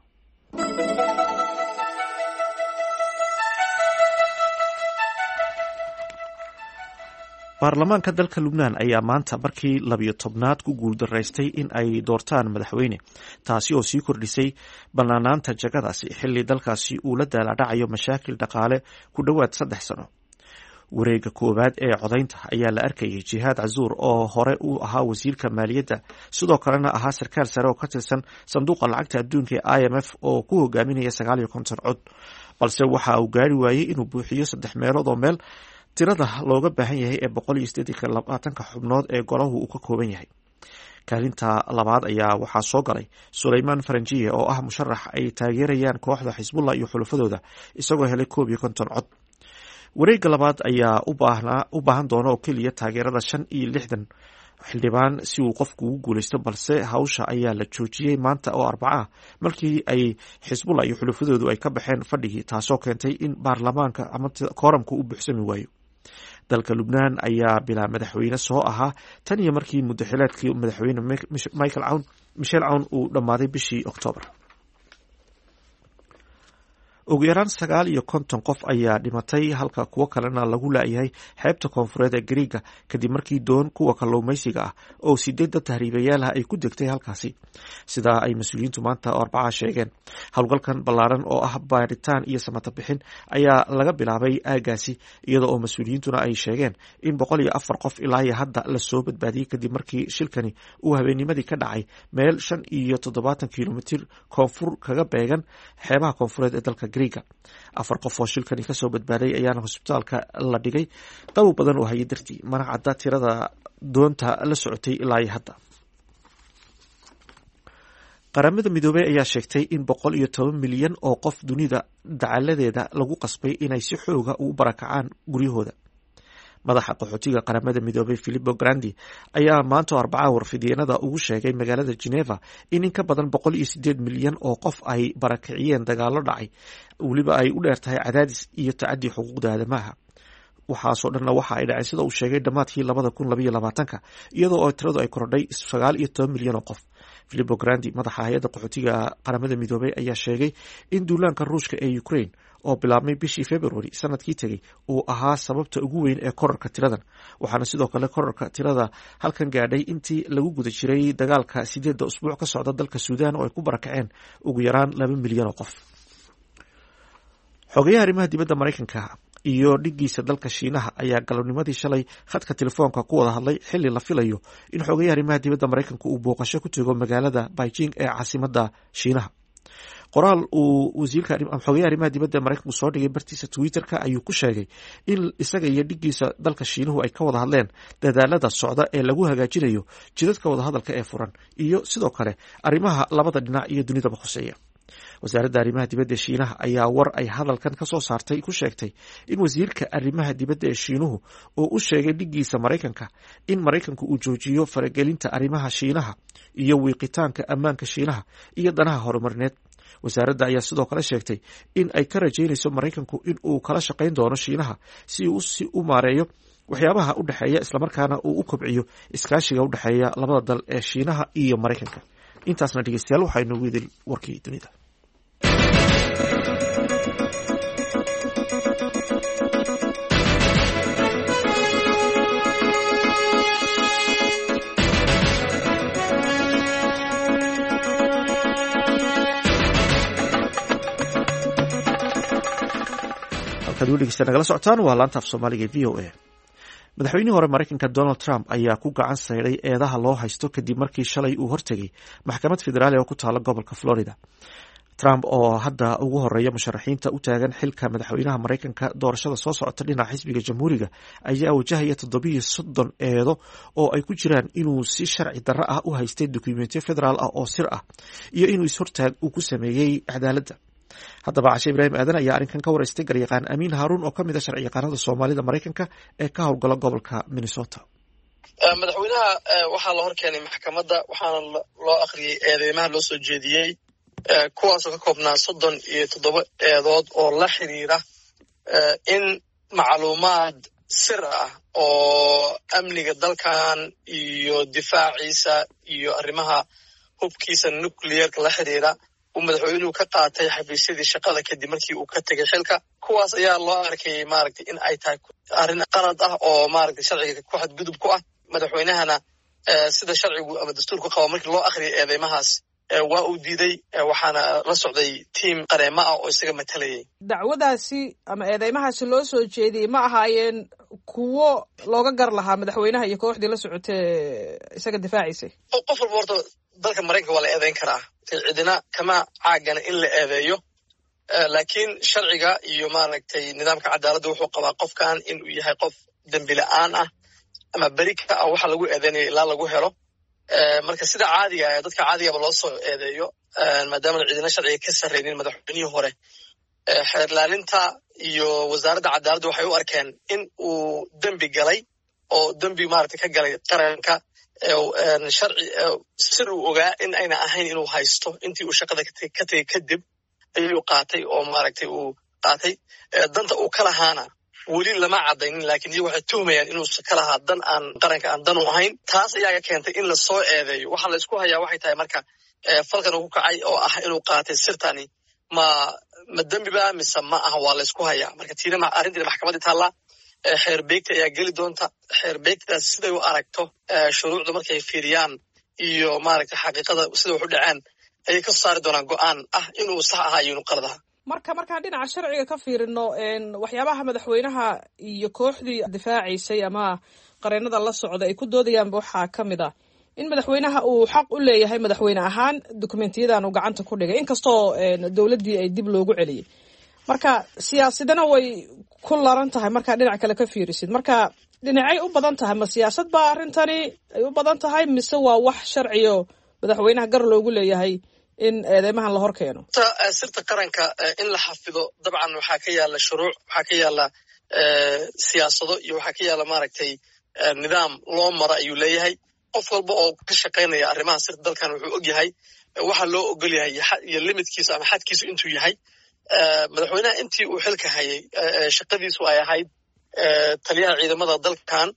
baarlamaanka dalka Lubnaan ayaa maanta markii labiyo tobnaad ku guuldaraystay in ay doortaan madaxweyne, taasi oo sii kordhisay bannaanaanta jagadaasi xilli dalkaasi uu la daaladhacayo mashaakil dhaqaale ku dhowaad saddex sano. wareega koowaad ee codaynta ayaa la arkayay Jihaad Cazuur oo hore u ahaa wasiirka maaliyadda, sidoo kalena ahaa sarkaal sare oo ka tirsan sanduuqa lacagta adduunka ee I M F oo ku hogaaminaya sagaal iyo konton cod, balse waxa uu gaari waayey inuu buuxiyo saddex meelood oo meel tirada looga baahan yahay ee boqol iyo siddeed iyo labaatanka xubnood ee golahu uu ka kooban yahay. kaalinta labaad ayaa waxaa soo galay Suleymaan Faranjiye oo ah musharax ay taageerayaan kooxda Xisbullah iyo xulafadooda, isagoo helay koob iyo konton cod. wareegga labaad ayaa u baahan doona oo keliya taageerada shan iyo lixdan xildhibaan si uu qofku ugu guulaysto, balse hawsha ayaa la joojiyey maanta oo arbaca ah markii ay Xisbullah iyo xulafadoodu ay ka baxeen fadhigii, taasoo keentay in baarlamaanka ama kooramku u buuxsami waayo. dalka Lubnaan ayaa bilaa madaxweyne soo ahaa tan iyo markii muddaxileedkii madaxweyne Michael Aoun Michel Aoun uu dhammaaday bishii Oktoobar. ugu yaraan sagaal iyo konton qof ayaa dhimatay halka kuwo kalena lagu laayahay xeebta koonfureed ee Gariiga kadib markii doon kuwa kalluumaysiga ah oo sideed dad tahriibayaal ah ay ku degtay halkaasi, sidaa ay mas-uuliyiintu maanta Arbacada sheegeen. Howlgalkan ballaaran oo ah baaritaan iyo samata bixin ayaa laga bilaabay aagaasi, iyada oo mas-uuliyiintuna ay sheegeen in boqol iyo afar qof ilaa iyo hadda la soo badbaadiyey kadib markii shilkani uu habeennimadii ka dhacay meel shan iyo toddobaatan kilomitir koonfur kaga beegan xeebaha koonfureed ee dalka Gariiga. Afar qof oo shilkani kasoo badbaaday ayaana hosbitaalka la dhigay qabow badan oo hayay dartii, mana cadda tirada doonta la socotay ilaa iyo hadda. Qaramada Midoobay ayaa sheegtay in boqol iyo toban milyan oo qof dunida dacaladeeda lagu qasbay inay si xooga u barakacaan guryahooda. Madaxa qaxootiga Qaramada Midoobay Filippo Grandi ayaa maanta Arbacada warfidyenada ugu sheegay magaalada Geneva in in ka badan boqol iyo sideed milyan oo qof ay barakiciyeen dagaalo dhacay, weliba ay u dheer tahay cadaadis iyo tacaddi xuquuqda aadamaha. Waxaasoo dhanna waxa ay dhaceen sida uu sheegay dhammaadkii labada kun labaiyo labaatanka, iyadoo oo tiradu ay kordhay sagaal iyo toban milyan oo qof. Filippo Grandi, madaxa hay-adda qaxootiga Qaramada Midoobay, ayaa sheegay in duulaanka Ruushka ee Ukraine oo bilaabmay bishii February sanadkii tegey uu ahaa sababta ugu weyn ee korarka tiradan, waxaana sidoo kale korarka tirada halkan gaadhay intii lagu guda jiray dagaalka sideedda usbuuc ka socda dalka Suudaan oo ay ku barakaceen ugu yaraan laba milyan oo qof. Xogayaha arrimaha dibadda Maraykanka iyo dhigiisa dalka Shiinaha ayaa galabnimadii shalay khadka telefoonka ku wada hadlay xilli la filayo in xogayaha arrimaha dibadda Maraykanka uu booqasho ku tago magaalada Beijing ee caasimadda Shiinaha. Qoraal uu wasiirka xogayaha arrimaha dibadda Maraykanku soo dhigay bartiisa Twitter-ka ayuu ku sheegay in isaga iyo dhigiisa dalka Shiinuhu ay ka wada hadleen dadaalada socda ee lagu hagaajinayo jidadka wada hadalka ee furan iyo sidoo kale arrimaha labada dhinac iyo dunidaba khuseeya. Wasaaradda arrimaha dibadda ee Shiinaha ayaa war ay hadalkan ka soo saartay ku sheegtay in wasiirka arrimaha dibadda ee Shiinuhu uu u sheegay dhigiisa Maraykanka in Maraykanku uu joojiyo faragelinta arrimaha Shiinaha iyo wiiqitaanka ammaanka Shiinaha iyo danaha horumarineed. Wasaaradda ayaa sidoo kale sheegtay in ay ka rajaynayso Maraykanku in uu kala shaqayn doono Shiinaha si uu si u maareeyo waxyaabaha u dhexeeya, islamarkaana uu u kobciyo iskaashiga u dhexeeya labada dal ee Shiinaha iyo Maraykanka. Intaasna dhegeystayaal waxaynu weydiin warkii dunida. halkaad weli dhegeysta nagala socotaan waa laanta af Soomaaliga v O A. Madaxweynihii hore Maraykanka Donald Trump ayaa ku gacan sayray eedaha loo haysto kadib markii shalay uu hortegay maxkamad federaali oo ku taala gobolka Florida. Trump oo hadda ugu horeeya musharaxiinta u taagan xilka madaxweynaha Maraykanka doorashada soo socota dhinaca xisbiga Jamhuuriga ayaa wajahaya toddobiyo soddon eedo oo ay ku jiraan inuu si sharci darro ah u haystay dukumeentiyo federaal ah oo sir ah iyo inuu is-hortaag uu ku sameeyey cadaaladda. Haddaba Cashe Ibraahim Aadan ayaa arrinkan ka waraystay garyaqaan Amiin Haaruun oo ka mid a sharci yaqaanada Soomaalida Maraykanka ee ka howlgala gobolka Minnesota. Madaxweynaha waxaa la hor keenay maxkamadda waxaana loo akhriyey eedeymaha loo soo jeediyey kuwaasoo ka koobnaa soddon iyo toddoba eedood oo la xiriira in macluumaad sir ah oo amniga dalkan iyo difaaciisa iyo arrimaha hubkiisa nuclearka la xiriira uu madaxweynuhu ka qaatay xafiisyadii shaqada kadib markii uu ka tegay xilka. Kuwaas ayaa loo arkayay maaragtay in ay tahay arrin qalad ah oo maaragtay sharciga ku xadgudub ku ah. Madaxweynahana sida sharcigu ama dastuurku qabo markii loo akhriyay eedeymahaas waa uu diiday, waxaana la socday tiim qareemo ah oo isaga matalayay. Dacwadaasi ama eedeymahaasi loo soo jeediyey ma ahaayeen kuwo looga gar lahaa madaxweynaha iyo kooxdii la socotay isaga difaaciisay? Qof walba horta dalka Maraykanka waa la eedeyn karaa, cidina kama caagana in la eedeeyo, laakiin sharciga iyo maaragtay nidaamka cadaaladda wuxuu qabaa qofkan inuu yahay qof dembi la'aan ah ama beri ka ah waxa lagu eedeynayo ilaa lagu helo. Marka sida caadiga ah dadka caadigaba loo soo eedeeyo maadaama cidina sharciga ka sarreynin madaxweynihii hore, xeerlaalinta iyo wasaaradda cadaaladda waxay u arkeen in uu dembi galay oo dembi maaragtay ka galay qaranka, sharci sir uu ogaa in ayna ahayn inuu haysto intii uu shaqada ka tegay kadib ayuu qaatay oo maaragtay uu qaatay. Danta uu ka lahaana weli lama cadaynin, laakiin iyagu waxay tuhmayaan inuu ka lahaa dan aan qaranka aan dan u ahayn. Taas ayaa keentay in la soo eedeeyo. Waxa la isku hayaa waxay tahay marka falkan uu ku kacay oo ah inuu qaatay sirtani ma ma dembi ba mise ma aha waa la isku hayaa marka tiina arrintii maxkamadda taallaa xeer beegta ayaa geli doonta xeer beegtaas siday u aragto shuruucda markay fiiriyaan iyo maaragtay xaqiiqada sida wax u dhaceen ayay ka saari doonaan go'aan ah inuu sax ahaa iyo inuu qalad ahaa marka markaan dhinaca sharciga ka fiirino waxyaabaha madaxweynaha iyo kooxdii difaacaysay ama qareenada la socda ay ku doodayaanba waxaa ka mid ah in madaxweynaha uu xaq u leeyahay madaxweyne ahaan dokumentiyadan uu gacanta ku dhigay inkastoo dowladdii ay dib loogu celiyey marka siyaasadana way ku laran tahay markaa dhinac kale ka fiirisid marka dhinacay u badan tahay ma siyaasad baa arrintani ay u badan tahay mise waa wax sharciyo madaxweynaha gar loogu leeyahay in eedeymahan la hor keeno sirta qaranka in la xafido dabcan waxaa ka yaala shuruuc waxaa ka yaala siyaasado iyo waxaa ka yaala maaragtay nidaam loo mara ayuu leeyahay qof walba oo ka shaqaynaya arrimaha sirta dalkan wuxuu og yahay waxa loo ogol yahay iyo limitkiisa ama xadkiisu intuu yahay madaxweynaha intii uu xilka hayay shaqadiisu ay ahayd taliyaha ciidamada dalkan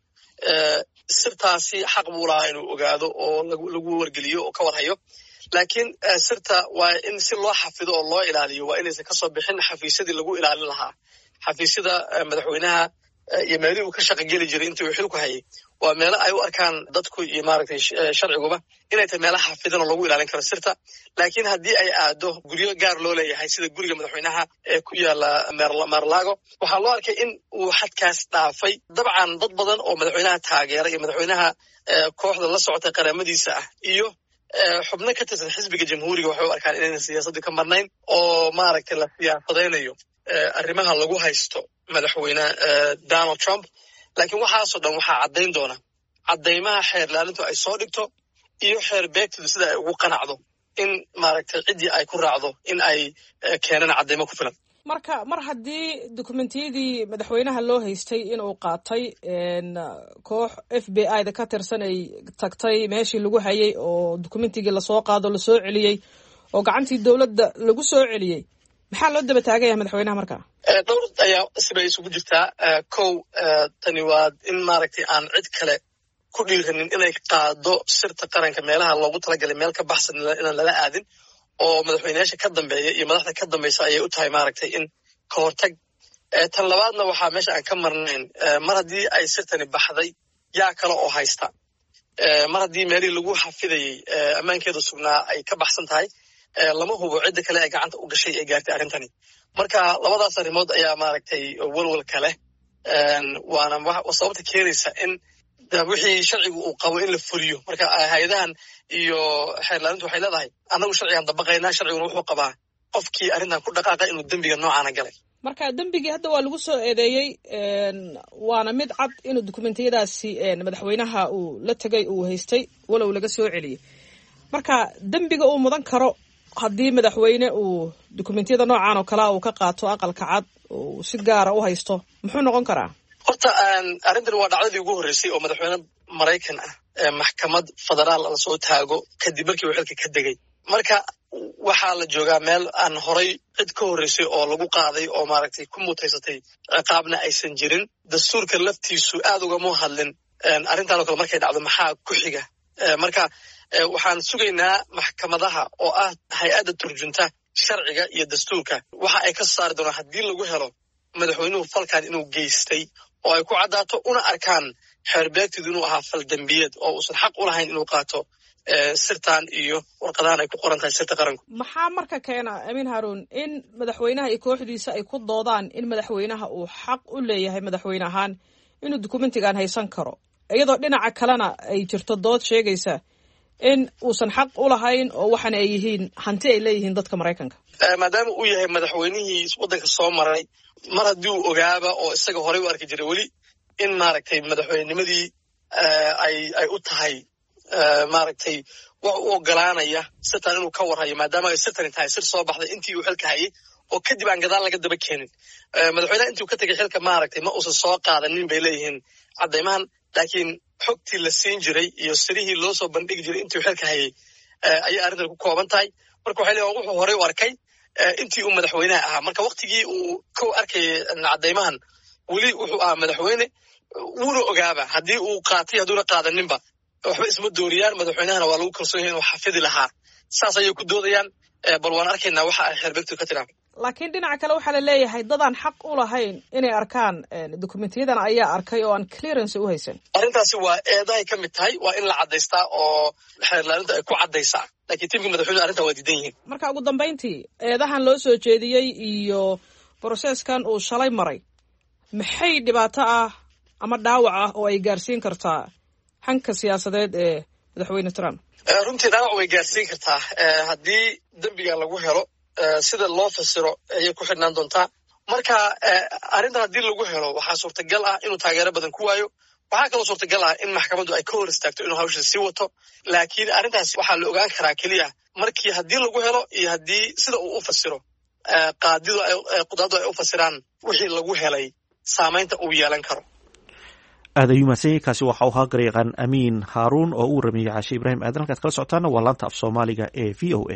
sirtaasi xaq buu lahaa inuu ogaado oo lagu wargeliyo oo ka warhayo laakiin sirta waa in si loo xafido oo loo ilaaliyo waa inaysan kasoo bixin xafiisyadii lagu ilaalin lahaa xafiisyada madaxweynaha iyo meelihii uu ka shaqogeli jiray intii uu xilku hayay waa meelo ay u arkaan dadku iyo maaragtay sharciguba inay tahay meelaha xafidan oo lagu ilaalin karo sirta laakiin haddii ay aado guryo gaar loo leeyahay sida guriga madaxweynaha ee ku yaala Mar-a-Lago waxaa loo arkay in uu xadkaas dhaafay dabcan dad badan oo madaxweynaha taageera iyo madaxweynaha kooxda la socotay qaramadiisa ah iyo xubno ka tirsan xisbiga jamhuuriga waxay u arkaan inaynan siyaasaddu ka marnayn oo maaragtay la siyaasadaynayo arrimaha lagu haysto madaxweyne Donald Trump laakiin waxaasoo dhan waxaa caddayn doona caddaymaha xeer ilaalintu ay soo dhigto iyo xeer beegtadu sida ay ugu qanacdo in maaragtay ciddii ay ku raacdo in ay keenaan caddaymo ku filan marka mar haddii dokumentiyadii madaxweynaha loo haystay inuu qaatay koox f b i da ka tirsan ay tagtay meeshii lagu hayay oo dokumentigii lasoo qaado lasoo celiyey oo gacantii dowladda lagu soo celiyey maxaa loo daba taagaya madaxweynaha markaa dhowr ayaa sibay isugu jirtaa kow tani waa in maaragtay aan cid kale ku dhiiranin inay qaado sirta qaranka meelaha loogu talagalay meel ka baxsan inaan lala aadin oo madaxweyneyaasha ka dambeeya iyo madaxda ka dambaysa ayay u tahay maaragtay in ka hortag tan labaadna waxaa meesha aan ka marnayn mar haddii ay sirtani baxday yaa kale oo haysta mar haddii meelihii lagu xafidayey ammaankeedu sugnaa ay ka baxsan tahay lama hubo cidda kale ay gacanta u gashay ee gaartay arrintani marka labadaas arrimood ayaa maaragtay walwalka leh waana sababta keenaysa in wixii sharcigu uu qabo in la fuliyo marka hay-adahan iyo xeerlaalintu waxay leedahay annagu sharcigaan dabaqaynaa sharciguna wuxuu qabaa qofkii arrintan ku dhaqaaqa inuu dembiga noocaana galay marka dembigii hadda waa lagu soo eedeeyey waana mid cad inuu dokumentiyadaasi madaxweynaha uu la tegay uu haystay walow laga soo celiyey marka dembiga uu mudan karo haddii madaxweyne uu dokumentiyada noocan oo kalea uu ka qaato aqalka cad uu si gaara u haysto muxuu noqon karaa horta arrintan waa dhacdadii ugu horreysay oo madaxweyne maraykan ah maxkamad federaal la soo taago kadib markii uu xilka ka degay marka waxaa la joogaa meel aan horay cid ka horreysay oo lagu qaaday oo maaragtay ku mutaysatay ciqaabna aysan jirin dastuurka laftiisu aad ugama hadlin arrintan oo kale markay dhacdo maxaa ku xiga marka waxaan sugaynaa maxkamadaha oo ah hay-adda turjunta sharciga iyo dastuurka waxa ay ka saari doonaan haddii lagu helo madaxweynuhu falkan inuu geystay oo ay ku caddaato una arkaan xeerbeegtidu inuu ahaa fal dembiyeed oo uusan xaq u lahayn inuu qaato sirtan iyo warqadahan ay ku qoran tahay sirta qaranku maxaa marka keena amiin haruun in madaxweynaha iyo kooxdiisa ay ku doodaan in madaxweynaha uu xaq u leeyahay madaxweyne ahaan inuu dokumentigan haysan karo iyadoo dhinaca kalena ay jirto dood sheegaysa in uusan xaq u lahayn oo waxana ay yihiin hanti ay leeyihiin dadka maraykanka maadaama uu yahay madaxweynihii waddanka soo maray mar haddii uu ogaaba oo isaga horey u arki jiray weli in maaragtay madaxweynenimadii ay ay u tahay maaragtay wax u ogolaanaya sirtan inuu ka warhayo maadaama ay sirtani tahay sir soo baxday intii uu xilka hayay oo kadib aan gadaal laga daba keenin madaxweynaha intii uu ka tegay xilka maaragtay ma uusan soo qaadanin bay leeyihiin caddaymahan laakiin xogtii la siin jiray iyo sirihii loo soo bandhigi jiray intii uu xilka hayay ayay arrintan ku kooban tahay marka waxay leeyihin wuxuu horey u arkay intii uu madaxweynaha ahaa marka waktigii uu kow arkayay caddaymahan weli wuxuu ahaa madaxweyne wuuna ogaaba haddii uu qaatay hadduuna qaadaninba waxba isma dooriyaan madaxweynahana waa lagu kalsoon yahay inuu xafidi lahaa saas ayay ku doodayaan bal waan arkaynaa waxa ay xeerbeegtu ka tiraan laakiin dhinaca kale waxaa la leeyahay dadaan xaq u lahayn inay arkaan dokumentiyadan ayaa arkay oo aan clearance u haysan. arrintaasi waa eedahay ka mid tahay, waa in la cadaystaa oo xeerlaalinta ay ku cadaysaa, laakiin tiimka madaxweynuhu arrintaa waa diidan yihiin. marka ugu dambayntii eedahan loo soo jeediyey iyo broseskan uu shalay maray maxay dhibaato ah ama dhaawac ah oo ay gaarsiin kartaa hanka siyaasadeed ee madaxweyne Trump? runtii dhaawac way gaarsiin kartaa haddii dembiga lagu helo, sida loo fasiro ayay ku xidhnaan doontaa. marka arrintan haddii lagu helo waxaa suurtagal ah inuu taageero badan ku waayo, waxaa kaloo suurtagal ah in maxkamaddu ay ka hor istaagto inuu hawsha sii wato, laakiin arrintaas waxaa la ogaan karaa keliya markii haddii lagu helo iyo haddii sida uu u fasiro qaadidu qudaadu ay u fasiraan wixii lagu helay saamaynta uu yeelan karo. aad ayuu mahadsan yahay. kaasi waxa uu ahaa garyaqaan amiin haaruun oo uu ramiyey caashe ibraahim aadan. halkaad kala socotaana waa laanta af soomaaliga ee v o a.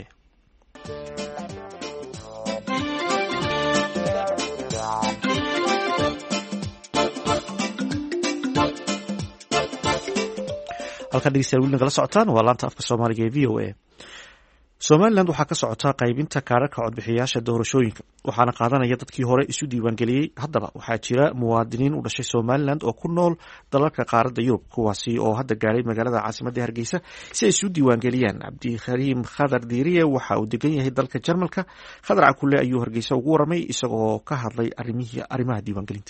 halkaan dhegeystayaal weli nagala socotaan waa laanta afka soomaaliga ee v o a. somalilan waxaa ka socota qaybinta kaararka codbixiyayaasha doorashooyinka, waxaana qaadanaya dadkii hore isu diiwaangeliyey. haddaba waxaa jira muwaadiniin u dhashay somalilan oo ku nool dalalka qaaradda yurub, kuwaasi oo hadda gaadhay magaalada caasimadda hargeysa si ay isu diiwaangeliyaan. cabdikariim khadar diiriye waxa uu degan yahay dalka jarmalka. khadar cakule ayuu hargeysa ugu waramay isagoo ka hadlay arrimaha diiwaangelinta.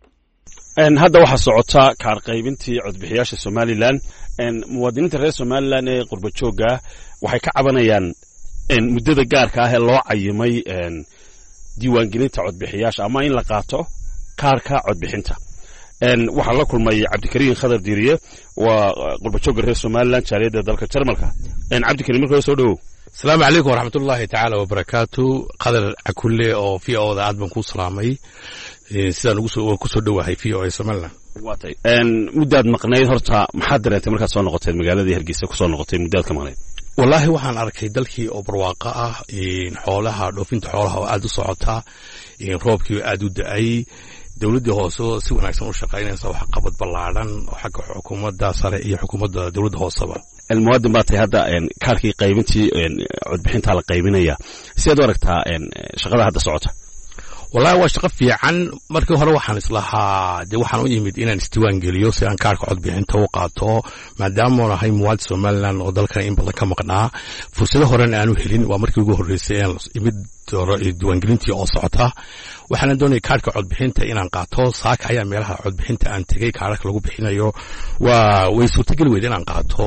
hadda waxaa socota kaar qaybintii codbixiyaasha somalilan. muwaadiniinta reer somalilan ee qurba joogga waxay ka cabanayaan muddada gaarka ah ee loo cayimay diiwaangelinta codbixiyaasha ama in la qaato kaarka codbixinta. waxaan la kulmay cabdikariim khadar diiriye, waa qurba joogga reer somalilan jaaliyadda dalka jarmalka. cabdikariim marka hore soo dhowow. asalaamu calaykum waraxmatullaahi tacaala wabarakaatu. khadar cakule oo v o da aad baan kuu salaamay, sidaan kusoo dhowahay v o a somalilan. waatay muddaad maqnayd, horta maxaad dareentay markaad soo noqoteed magaaladii hargeysa kusoo noqotay muddaad ka maqnayd? wallaahi waxaan arkay dalkii oo barwaaqo ah, xoolaha dhoofinta xoolaha oo aad u socotaa, roobkii oo aad u da-ay, dowladdii hoose oo si wanaagsan u shaqaynaysa, wax qabad ballaadhan oo xagga xukuumadda sare iyo xukuumadda dowladda hooseba. muwaadin baa tahay, hadda kaarkii qaybintii codbixintaa la qaybinaya, sidaad u aragtaa shaqada hadda socota? wallahi waa shaqo fiican. markii hore waxaan islahaa dee waxaan u yimid inaan isdiiwaan geliyo si aan kaarka codbixinta u qaato, maadaama aan ahay muwaadin somalilan oo dalkan in badan ka maqnaa, fursado horena aanu helin. waa markii ugu horreysay aan imid diiwaangelintii oo socota. waxaana doonaya kaarka codbixinta inaan qaato. saaka ayaa meelaha codbixinta aan tegey, kaararka lagu bixinayo waa way suurtageli weyda inaan qaato.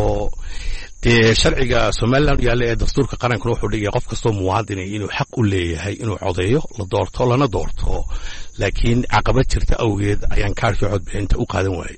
dee sharciga somalilan u yaalla ee dastuurka qarankuna wuxuu dhigaya qof kastoo muwaadinay inuu xaq u leeyahay inuu codeeyo, la doorto lana doorto, laakiin caqabad jirta awgeed ayaan kaarkii codbixinta u qaadan waayey.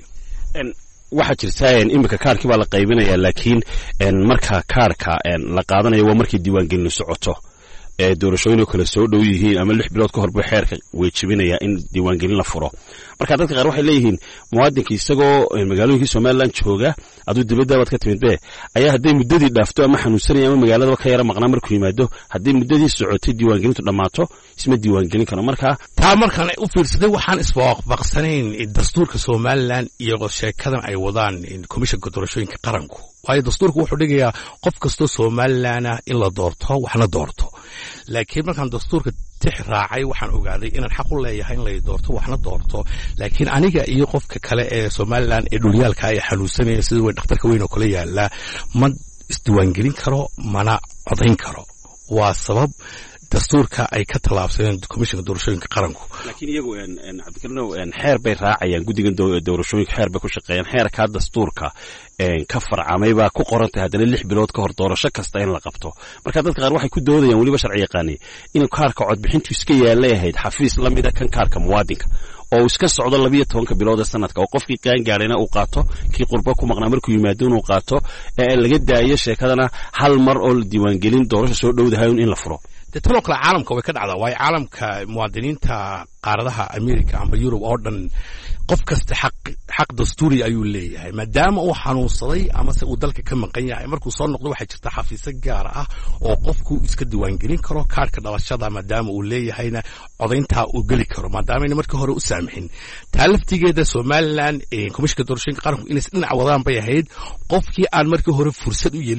waxaa jirta iminka kaarkii baa la qaybinaya, laakiin marka kaarka la qaadanayo waa markii diiwaangelinu socoto, ee doorashooyinoo kale soo dhow yihiin ama lix bilood ka hor buu xeerka weejibinaya in diiwaangelin la furo. marka dadka qaar waxay leeyihiin muwaadinka isagoo magaalooyinkii somalilan jooga, aduu dibadda baad ka timid be, ayaa hadday muddadii dhaafto ama xanuunsanaya ama magaaladaba ka yara maqnaa markuu yimaado, hadday muddadii socotay diiwaangelintu dhammaato isma diiwaangelin karo. marka taa markaan u fiirsaday waxaan iswaafaqsanayn dastuurka somalilan iyo sheekadan ay wadaan komishanka doorashooyinka qaranku. waayo dastuurku wuxuu dhigayaa qof kastoo somalilan ah in la doorto waxna doorto, laakiin markaan dastuurka tix raacay waxaan ogaaday inaan xaq u leeyahay in la doorto waxna doorto, laakiin aniga iyo qofka kale ee somalilan ee dhulyaalka ee xanuunsanaya sida weyn dhakhtarka weyn oo kale yaala ma isdiiwaangelin karo mana codayn karo. waa sabab dastuurka ay ka tallaabsadeen komishanka doorashooyinka qaranku. laakiin iyagu cabdikariinow xeer bay raacayaan, guddigan doorashooyinka xeer bay ku shaqeeyaan. xeerkaa dastuurka ka farcamay baa ku qorantay haddana lix bilood ka hor doorasho kasta in la qabto. marka dadka qaar waxay ku doodayaan, weliba sharci yaqaani, inuu kaarka codbixintu iska yaallay ahayd xafiis la mida kan kaarka muwaadinka, oo uu iska socdo labiyo tobanka bilood ee sanadka, oo qofkii qaangaadhayna uu qaato, kii qurba ku maqnaa markuu yimaado inuu qaato, ee laga daayo sheekadana hal mar oo la diiwaangelin doorasho soo dhowdahay in la furo. dee tanoo kale caalamka way ka dhacdaa. waayo caalamka muwaadiniinta qaaradaha america amba yurub oo dhan qof kasta xaq dastuuri ayuu leeyahay, maadaama uu xanuunsaday amase uu dalka ka maqan yahay. markuu soo noqdo waxaa jirta xafiisyo gaar ah oo qofku iska diiwaangelin karo kaarka dhalashada, maadaama uu leeyahayna codayntaa uu geli karo, maadaamana markii hore u saamixin. taa laftigeeda somalilan komishanka doorashooyinka qaranku inays dhinac wadaan bay ahayd. qofkii aan markii hore fursad u yelin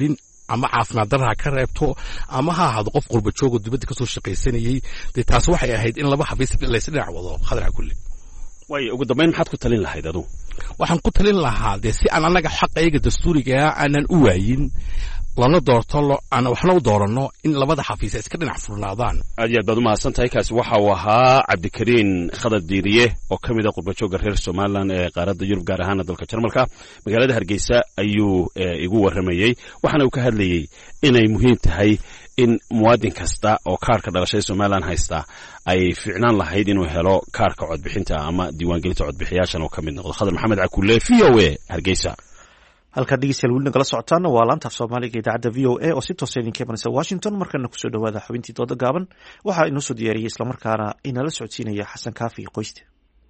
ama caafimaad darra ha ka reebto ama ha ahaado qof qurba joogo dibadda kasoo shaqaysanayay dee taas waxay ahayd in laba xafiis lays dhinac wado khadra kulle waayo ugu dambayn maxaad ku talin lahayd adu waxaan ku talin lahaa dee si aan annaga xaqayga dastuuriga aanan u waayin lana doorto aan waxna u dooranno in labada xafiis ay iska dhinac furnaadaan aad iyo aad baad u mahadsan tahay kaasi waxa uu ahaa cabdikariin khadar diiriye oo ka mid ah qurbajooga reer somalilan ee qaaradda yurub gaar ahaana dalka jarmalka magaalada hargeysa ayuu igu warramayey waxaana uu ka hadlayey inay muhiim tahay in muwaadin kasta oo kaarka dhalashada somalilan haysta ay fiicnaan lahayd inuu helo kaarka codbixinta ama diiwaangelinta codbixiyaashan oo ka mid noqdo khadar maxamed cakuule v o a hargeysa halkaa dhegeystayaal weli nagala socotaana waa laanta af soomaaliga idaacadda v o a oo si toosa idinka imanaysa washington markana kusoo dhawaada xubintii dooda gaaban waxaa inoo soo diyaariyey islamarkaana inala socodsiinaya xasan kaafi qoyste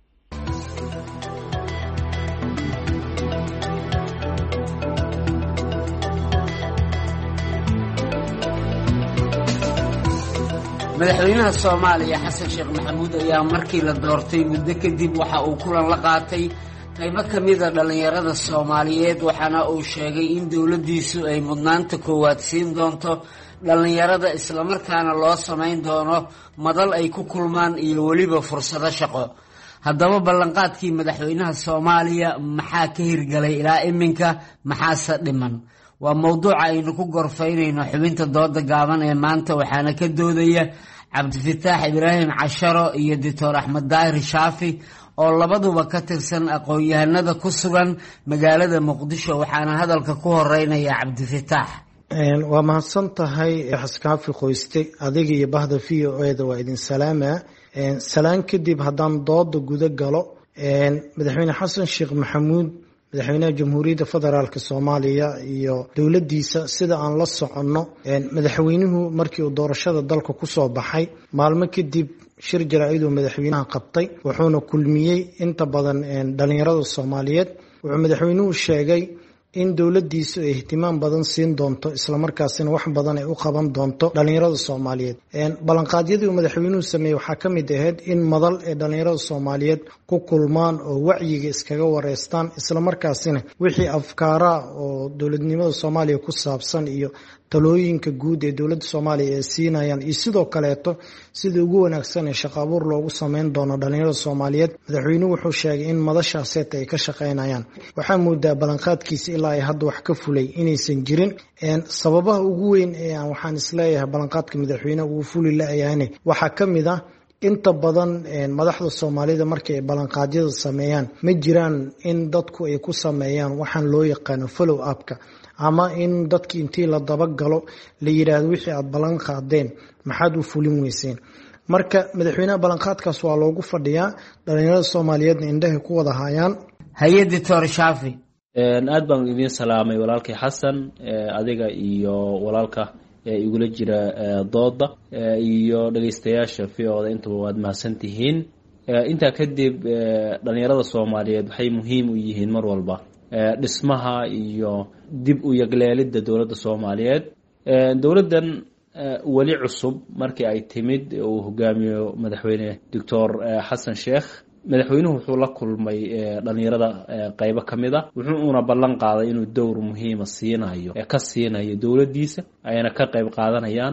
madaxweynaha soomaaliya xasan sheekh maxamuud ayaa markii la doortay muddo kadib waxa uu kulan la qaatay qaybo ka mida dhallinyarada soomaaliyeed waxaana uu sheegay in dowladdiisu ay mudnaanta koowaad siin doonto dhallinyarada islamarkaana loo samayn doono madal ay ku kulmaan iyo weliba fursado shaqo haddaba ballanqaadkii madaxweynaha soomaaliya maxaa ka hirgalay ilaa iminka maxaase dhiman waa mowduuca aynu ku gorfaynayno xubinta dooda gaaban ee maanta waxaana ka doodaya cabdifataax ibraahim casharo iyo doctor axmed daahir shaafi oo labaduba ka tirsan aqoon-yahanada ku sugan magaalada muqdisho waxaana hadalka ku horeynaya cabdifataax waa mahadsan tahay xaskaafi qoyste adiga iyo bahda v o eda waa idin salaama salaan kadib haddaan dooda guda galo madaxweyne xasan sheekh maxamuud madaxweynaha jamhuuriyadda federaalk soomaaliya iyo dowladdiisa sida aan la soconno madaxweynuhu markii uu doorashada dalka kusoo baxay maalmo kadib shir jaraa-iduu madaxweynaha qabtay wuxuuna kulmiyey inta badan dhallinyarada soomaaliyeed wuxuu madaxweynuhu sheegay in dowladdiisu ay ihtimaam badan siin doonto islamarkaasina wax badan ay u qaban doonto dhallinyarada soomaaliyeed ballanqaadyadii uu madaxweynuhu sameeyey waxaa ka mid ahayd in madal ee dhallinyarada soomaaliyeed ku kulmaan oo wacyiga iskaga wareystaan islamarkaasina wixii afkaaraha oo dowladnimada soomaaliya ku saabsan iyo talooyinka guud ee dowladda soomaaliya ay siinayaan iyo sidoo kaleeto sidii ugu wanaagsan ee shaqo abuur loogu sameyn doono dhallinyarada soomaaliyeed madaxweynuhu wuxuu sheegay in madashaaseeta ay ka shaqeynayaan waxaa moodaa ballanqaadkiisa ilaa ay hadda wax ka fulay inaysan jirin sababaha ugu weyn ee aan waxaan isleeyahay ballanqaadka madaxweyneha uu fuli la-yaane waxaa ka mid ah inta badan madaxda soomaalida markii ay ballanqaadyada sameeyaan ma jiraan in dadku ay ku sameeyaan waxaan loo yaqaano follow upka ama in dadkii intii la dabagalo la yidhaahdo wixii aada ballan qaadeen maxaad u fulin weyseen marka madaxweynaha ballanqaadkaas waa loogu fadhiyaa dhallinyarada soomaaliyeedna indhahay ku wada hayaan hay-adii toor shaafi aad baan idiin salaamay walaalkay xasan adiga iyo walaalka igula jira dooda iyo dhageystayaasha v o da intaba waad mahadsan tihiin intaa kadib dhallinyarada soomaaliyeed waxay muhiim u yihiin mar walba dhismaha iyo dib u yagleelidda dowladda soomaaliyeed dowladdan weli cusub markii ay timid uu hogaamiyo madaxweyne doctor xasan sheekh madaxweynuhu wuxuu la kulmay dhallinyarada qaybo ka mid a wuxuuna ballan qaaday inuu dowr muhiima siinayo ka siinayo dowladdiisa ayna ka qayb qaadanayaan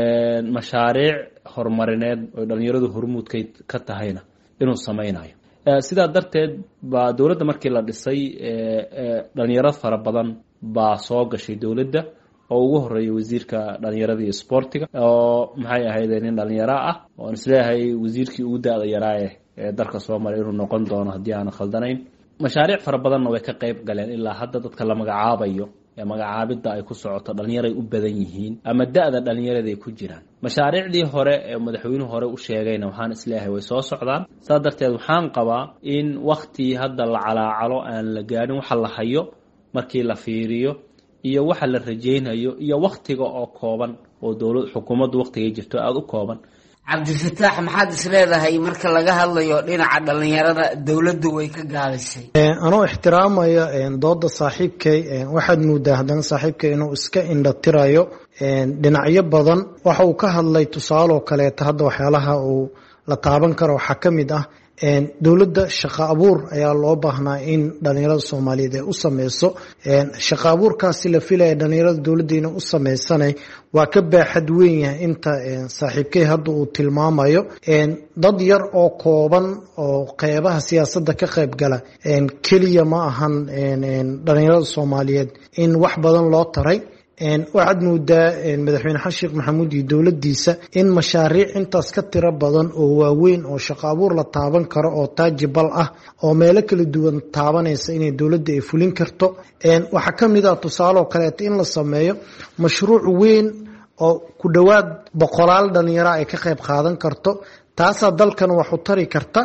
mashaariic horumarineed oo dhallinyaradu hormuudkay ka tahayna inuu samaynayo sidaa darteed baa dowladda markii la dhisay dhalinyaro fara badan baa soo gashay dowladda oo ugu horeeyay wasiirka dhalinyarada iyo sportiga oo maxay ahaydee nin dhalinyaro ah oon isleeyahay wasiirkii ugu da-da yaraaye ee dalka soomaaliya inuu noqon doono haddii aanan khaldanayn mashaariic fara badanna way ka qayb galeen ilaa hadda dadka la magacaabayo ee magacaabidda ay ku socoto dhallinyaray u badan yihiin ama da-da dhallinyarada ay ku jiraan mashaariicdii hore ee madaxweynuhu hore u sheegayna waxaan isleeyahay way soo socdaan saa darteed waxaan qabaa in waktii hadda la calaacalo aan la gaadhin waxa la hayo markii la fiiriyo iyo waxa la rajaynayo iyo waktiga oo kooban oo dowlad xukuumaddu waktigay jirto aada u kooban cabdifataax maxaad isleedahay marka laga hadlayo dhinaca dhallinyarada dowladdu way ka gaabisay anoo ixtiraamaya dooda saaxiibkay waxaad moodaa haddana saaxiibkay inuu iska indhatirayo dhinacyo badan waxa uu ka hadlay tusaaloo kaleeta hadda waxyaalaha uu la taaban karo waxaa ka mid ah dowladda shaqo abuur ayaa loo baahnaa in dhalinyarada soomaaliyeed ay u sameyso shaqo abuurkaasi la filaya dhalinyarada dowladdeena u sameysanay waa ka baaxad weyn yahay inta saaxiibkay hadda uu tilmaamayo dad yar oo kooban oo qeybaha siyaasadda ka qayb gala keliya ma ahan dhalinyarada soomaaliyeed in wax badan loo taray waxaad moodaa madaxweyne xasan sheekh maxamuud iyo dowladdiisa in mashaariic intaas ka tiro badan oo waaweyn oo shaqo abuur la taaban karo oo taajibal ah oo meelo kala duwan taabanaysa inay dowladda ay fulin karto waxaa ka mid ah tusaaleoo kaleeto in la sameeyo mashruuc weyn oo ku dhowaad boqolaal dhalinyaro ay ka qayb qaadan karto taasaa dalkana wax u tari karta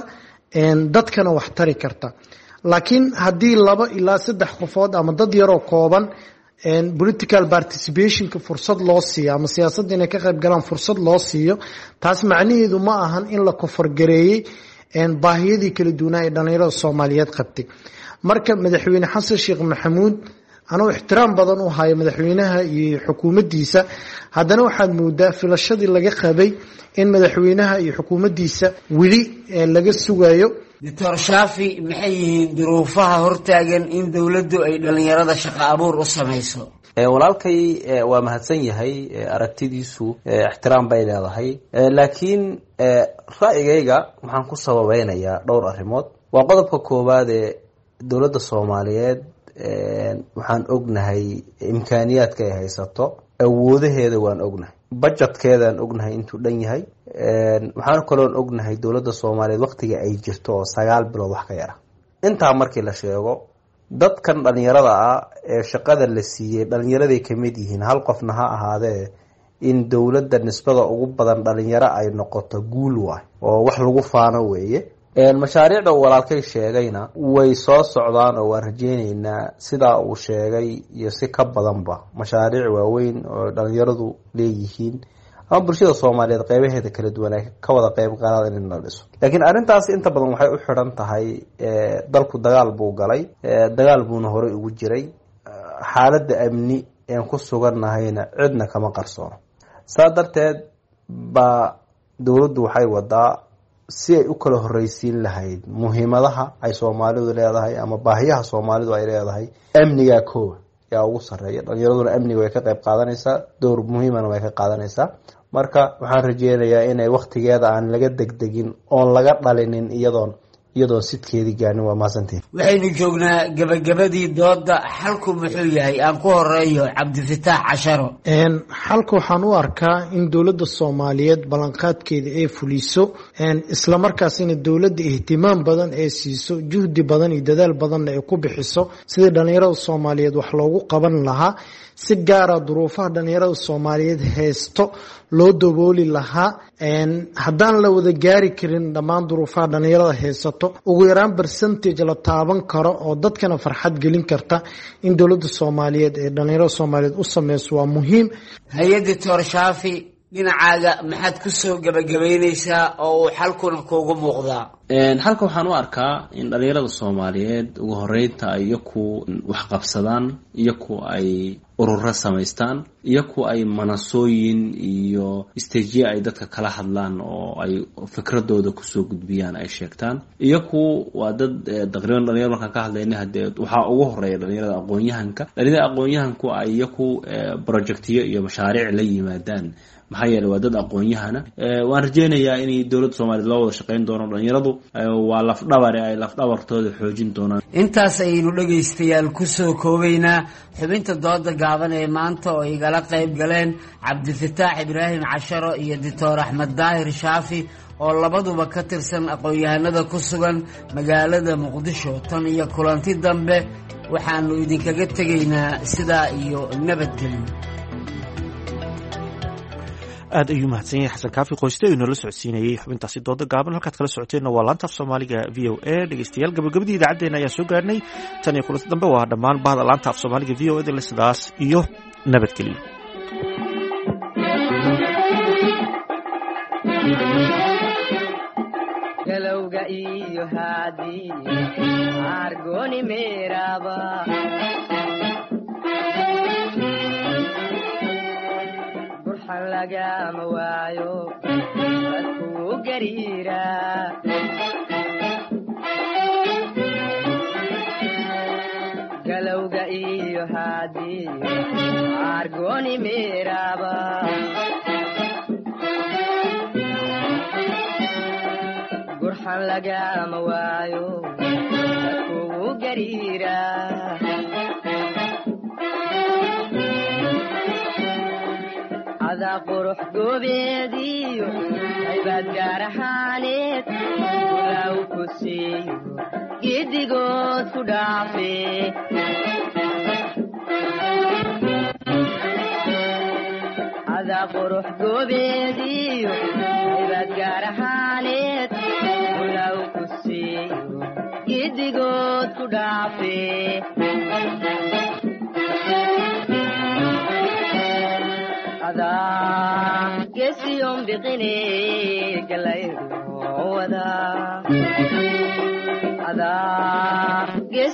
dadkana wax tari karta laakiin haddii laba ilaa saddex qofood ama dad yaroo kooban political participationka fursad loo siiyo ama siyaasadda inay ka qayb galaan fursad loo siiyo taas macnaheedu ma ahan in la kofargareeyey baahiyadii kala duwanaa ee dhalinyarada soomaaliyeed qabtay marka madaxweyne xasan sheekh maxamuud anuu ixtiraam badan u hayo madaxweynaha iyo xukuumaddiisa haddana waxaad moodaa filashadii laga qabay in madaxweynaha iyo xukuumaddiisa weli laga sugayo doctor shaafi maxay yihiin duruufaha hortaagan in dowladdu ay dhalinyarada shaqo abuur u samayso walaalkay waa mahadsan yahay aragtidiisu ixtiraam bay leedahay laakiin ra'yigayga waxaan ku sababeynayaa dhowr arrimood waa qodobka koowaad ee dowladda soomaaliyeed waxaan ognahay imkaaniyaadka ay haysato awoodaheeda waan ognahay budgetkeedaan ognahay intuu dhan yahay waxaan kaloon ognahay dowladda soomaaliyeed waqtiga ay jirto oo sagaal bilood wax ka yara intaa markii la sheego dadkan dhalinyarada ah ee shaqada la siiyey dhalinyaraday kamid yihiin hal qofna ha ahaadee in dowladda nisbada ugu badan dhalinyaro ay noqoto guul waay oo wax lagu faano weeye mashaariicda uu walaalkay sheegayna way soo socdaan oo waan rajeyneynaa sidaa uu sheegay iyo si ka badanba mashaariic waaweyn oo dhalinyaradu leeyihiin ama bulshada soomaaliyeed qeybaheeda kala duwan ay ka wada qeyb qaadaan in la dhiso laakiin arrintaas inta badan waxay u xidhan tahay dalku dagaal buu galay dagaal buuna horey ugu jiray xaaladda amni een ku sugannahayna cidna kama qarsoono saa darteed baa dowladdu waxay wadaa si ay u kala horreysiin lahayd muhiimadaha ay soomaalidu leedahay ama baahiyaha soomaalidu ay leedahay amnigaa koowa yaa ugu sarreeya dhalinyaraduna amniga way ka qayb qaadanaysaa dowr muhiimana way ka qaadanaysaa marka waxaan rajeynayaa inay waktigeeda aan laga degdegin oon laga dhalinin iyadoon iyadoon sidkeedii gaarin waa mahadsantiin waxaynu joognaa gabagabadii dooda xalku muxuu yahay aan ku horeeyo cabdifataax casharo xalka waxaan u arkaa in dowladda soomaaliyeed ballanqaadkeeda ay fuliso islamarkaasina dowladda ihtimaam badan ee siiso juhdi badan iyo dadaal badanna ay ku bixiso sidii dhalinyarada soomaaliyeed wax loogu qaban lahaa si gaara duruufaha dhalinyarada soomaaliyeed haysto loo dabooli lahaa haddaan la wada gaari karin dhammaan duruufaha dhalinyarada haysato ugu yaraan percentage la taaban karo oo dadkana farxad gelin karta in dowladda soomaaliyeed ee dhalinyarada soomaaliyeed u sameyso waa muhiim hay-adda doctor shaafi dhinacaaga maxaad kusoo gabagabeyneysaa oo uu xalkuna kuugu muuqdaa xalka waxaan u arkaa in dhalinyarada soomaaliyeed ugu horeynta ay iyaku waxqabsadaan iyaku ay ururo samaystaan iyaku ay manasooyin iyo isteejiye ay dadka kala hadlaan oo ay fikradooda kusoo gudbiyaan ay sheegtaan iyaku waa dad taqriiban dhalinyaro markaan ka hadlayna hadee waxaa ugu horeeya dhalinyarada aqoon-yahanka dhalinyarada aqoon-yahanku ay iyaku projectiyo iyo mashaariic la yimaadaan maxaa yeelay waa dad aqoon-yahana waan rajeynayaa inay dowladda soomaaliyeed loo wada shaqeyn doono dhalinyaradu waa lafdhabare ay lafdhabartooda xoojin doonaan intaas ayaynu dhegaystayaal kusoo koobaynaa xubinta dooda gaaban ee maanta oo igala qayb galeen cabdifataax ibraahim casharo iyo doctor axmed daahir shaafi oo labaduba ka tirsan aqoon-yahanada ku sugan magaalada muqdisho tan iyo kulanti dambe waxaanu idinkaga tegaynaa sidaa iyo nabadgelyo aad ayuu mahadsan yahay xasan kaafi qoyste oo inoola socodsiinayey xubintaasi dooda gaaban halkaad kala socoteenna waa laanta af soomaaliga v o a dhegeystayaal gabagabadii idaacaddeenna ayaan soo gaarnay tan iyo kulanti dambe waa dhammaan bahda laanta af soomaaliga v o a dale sidaas iyo nabadgelyo galowga iyo haadii argoni meeraba lagama waayo dadku gariira galowga iyo haadii argoni meeraba gurxan lagama waayo kugu gariira ada qurux goobeediyo aybaad gaar ahaaneed ulaaw ku siiyo gedigood ku dhaafe ada qurux goobeediyo aybaad gaar ahaaneed ulaaw ku siiyo gedigood ku dhaafe ada gesiyon biqine galaydo wada ada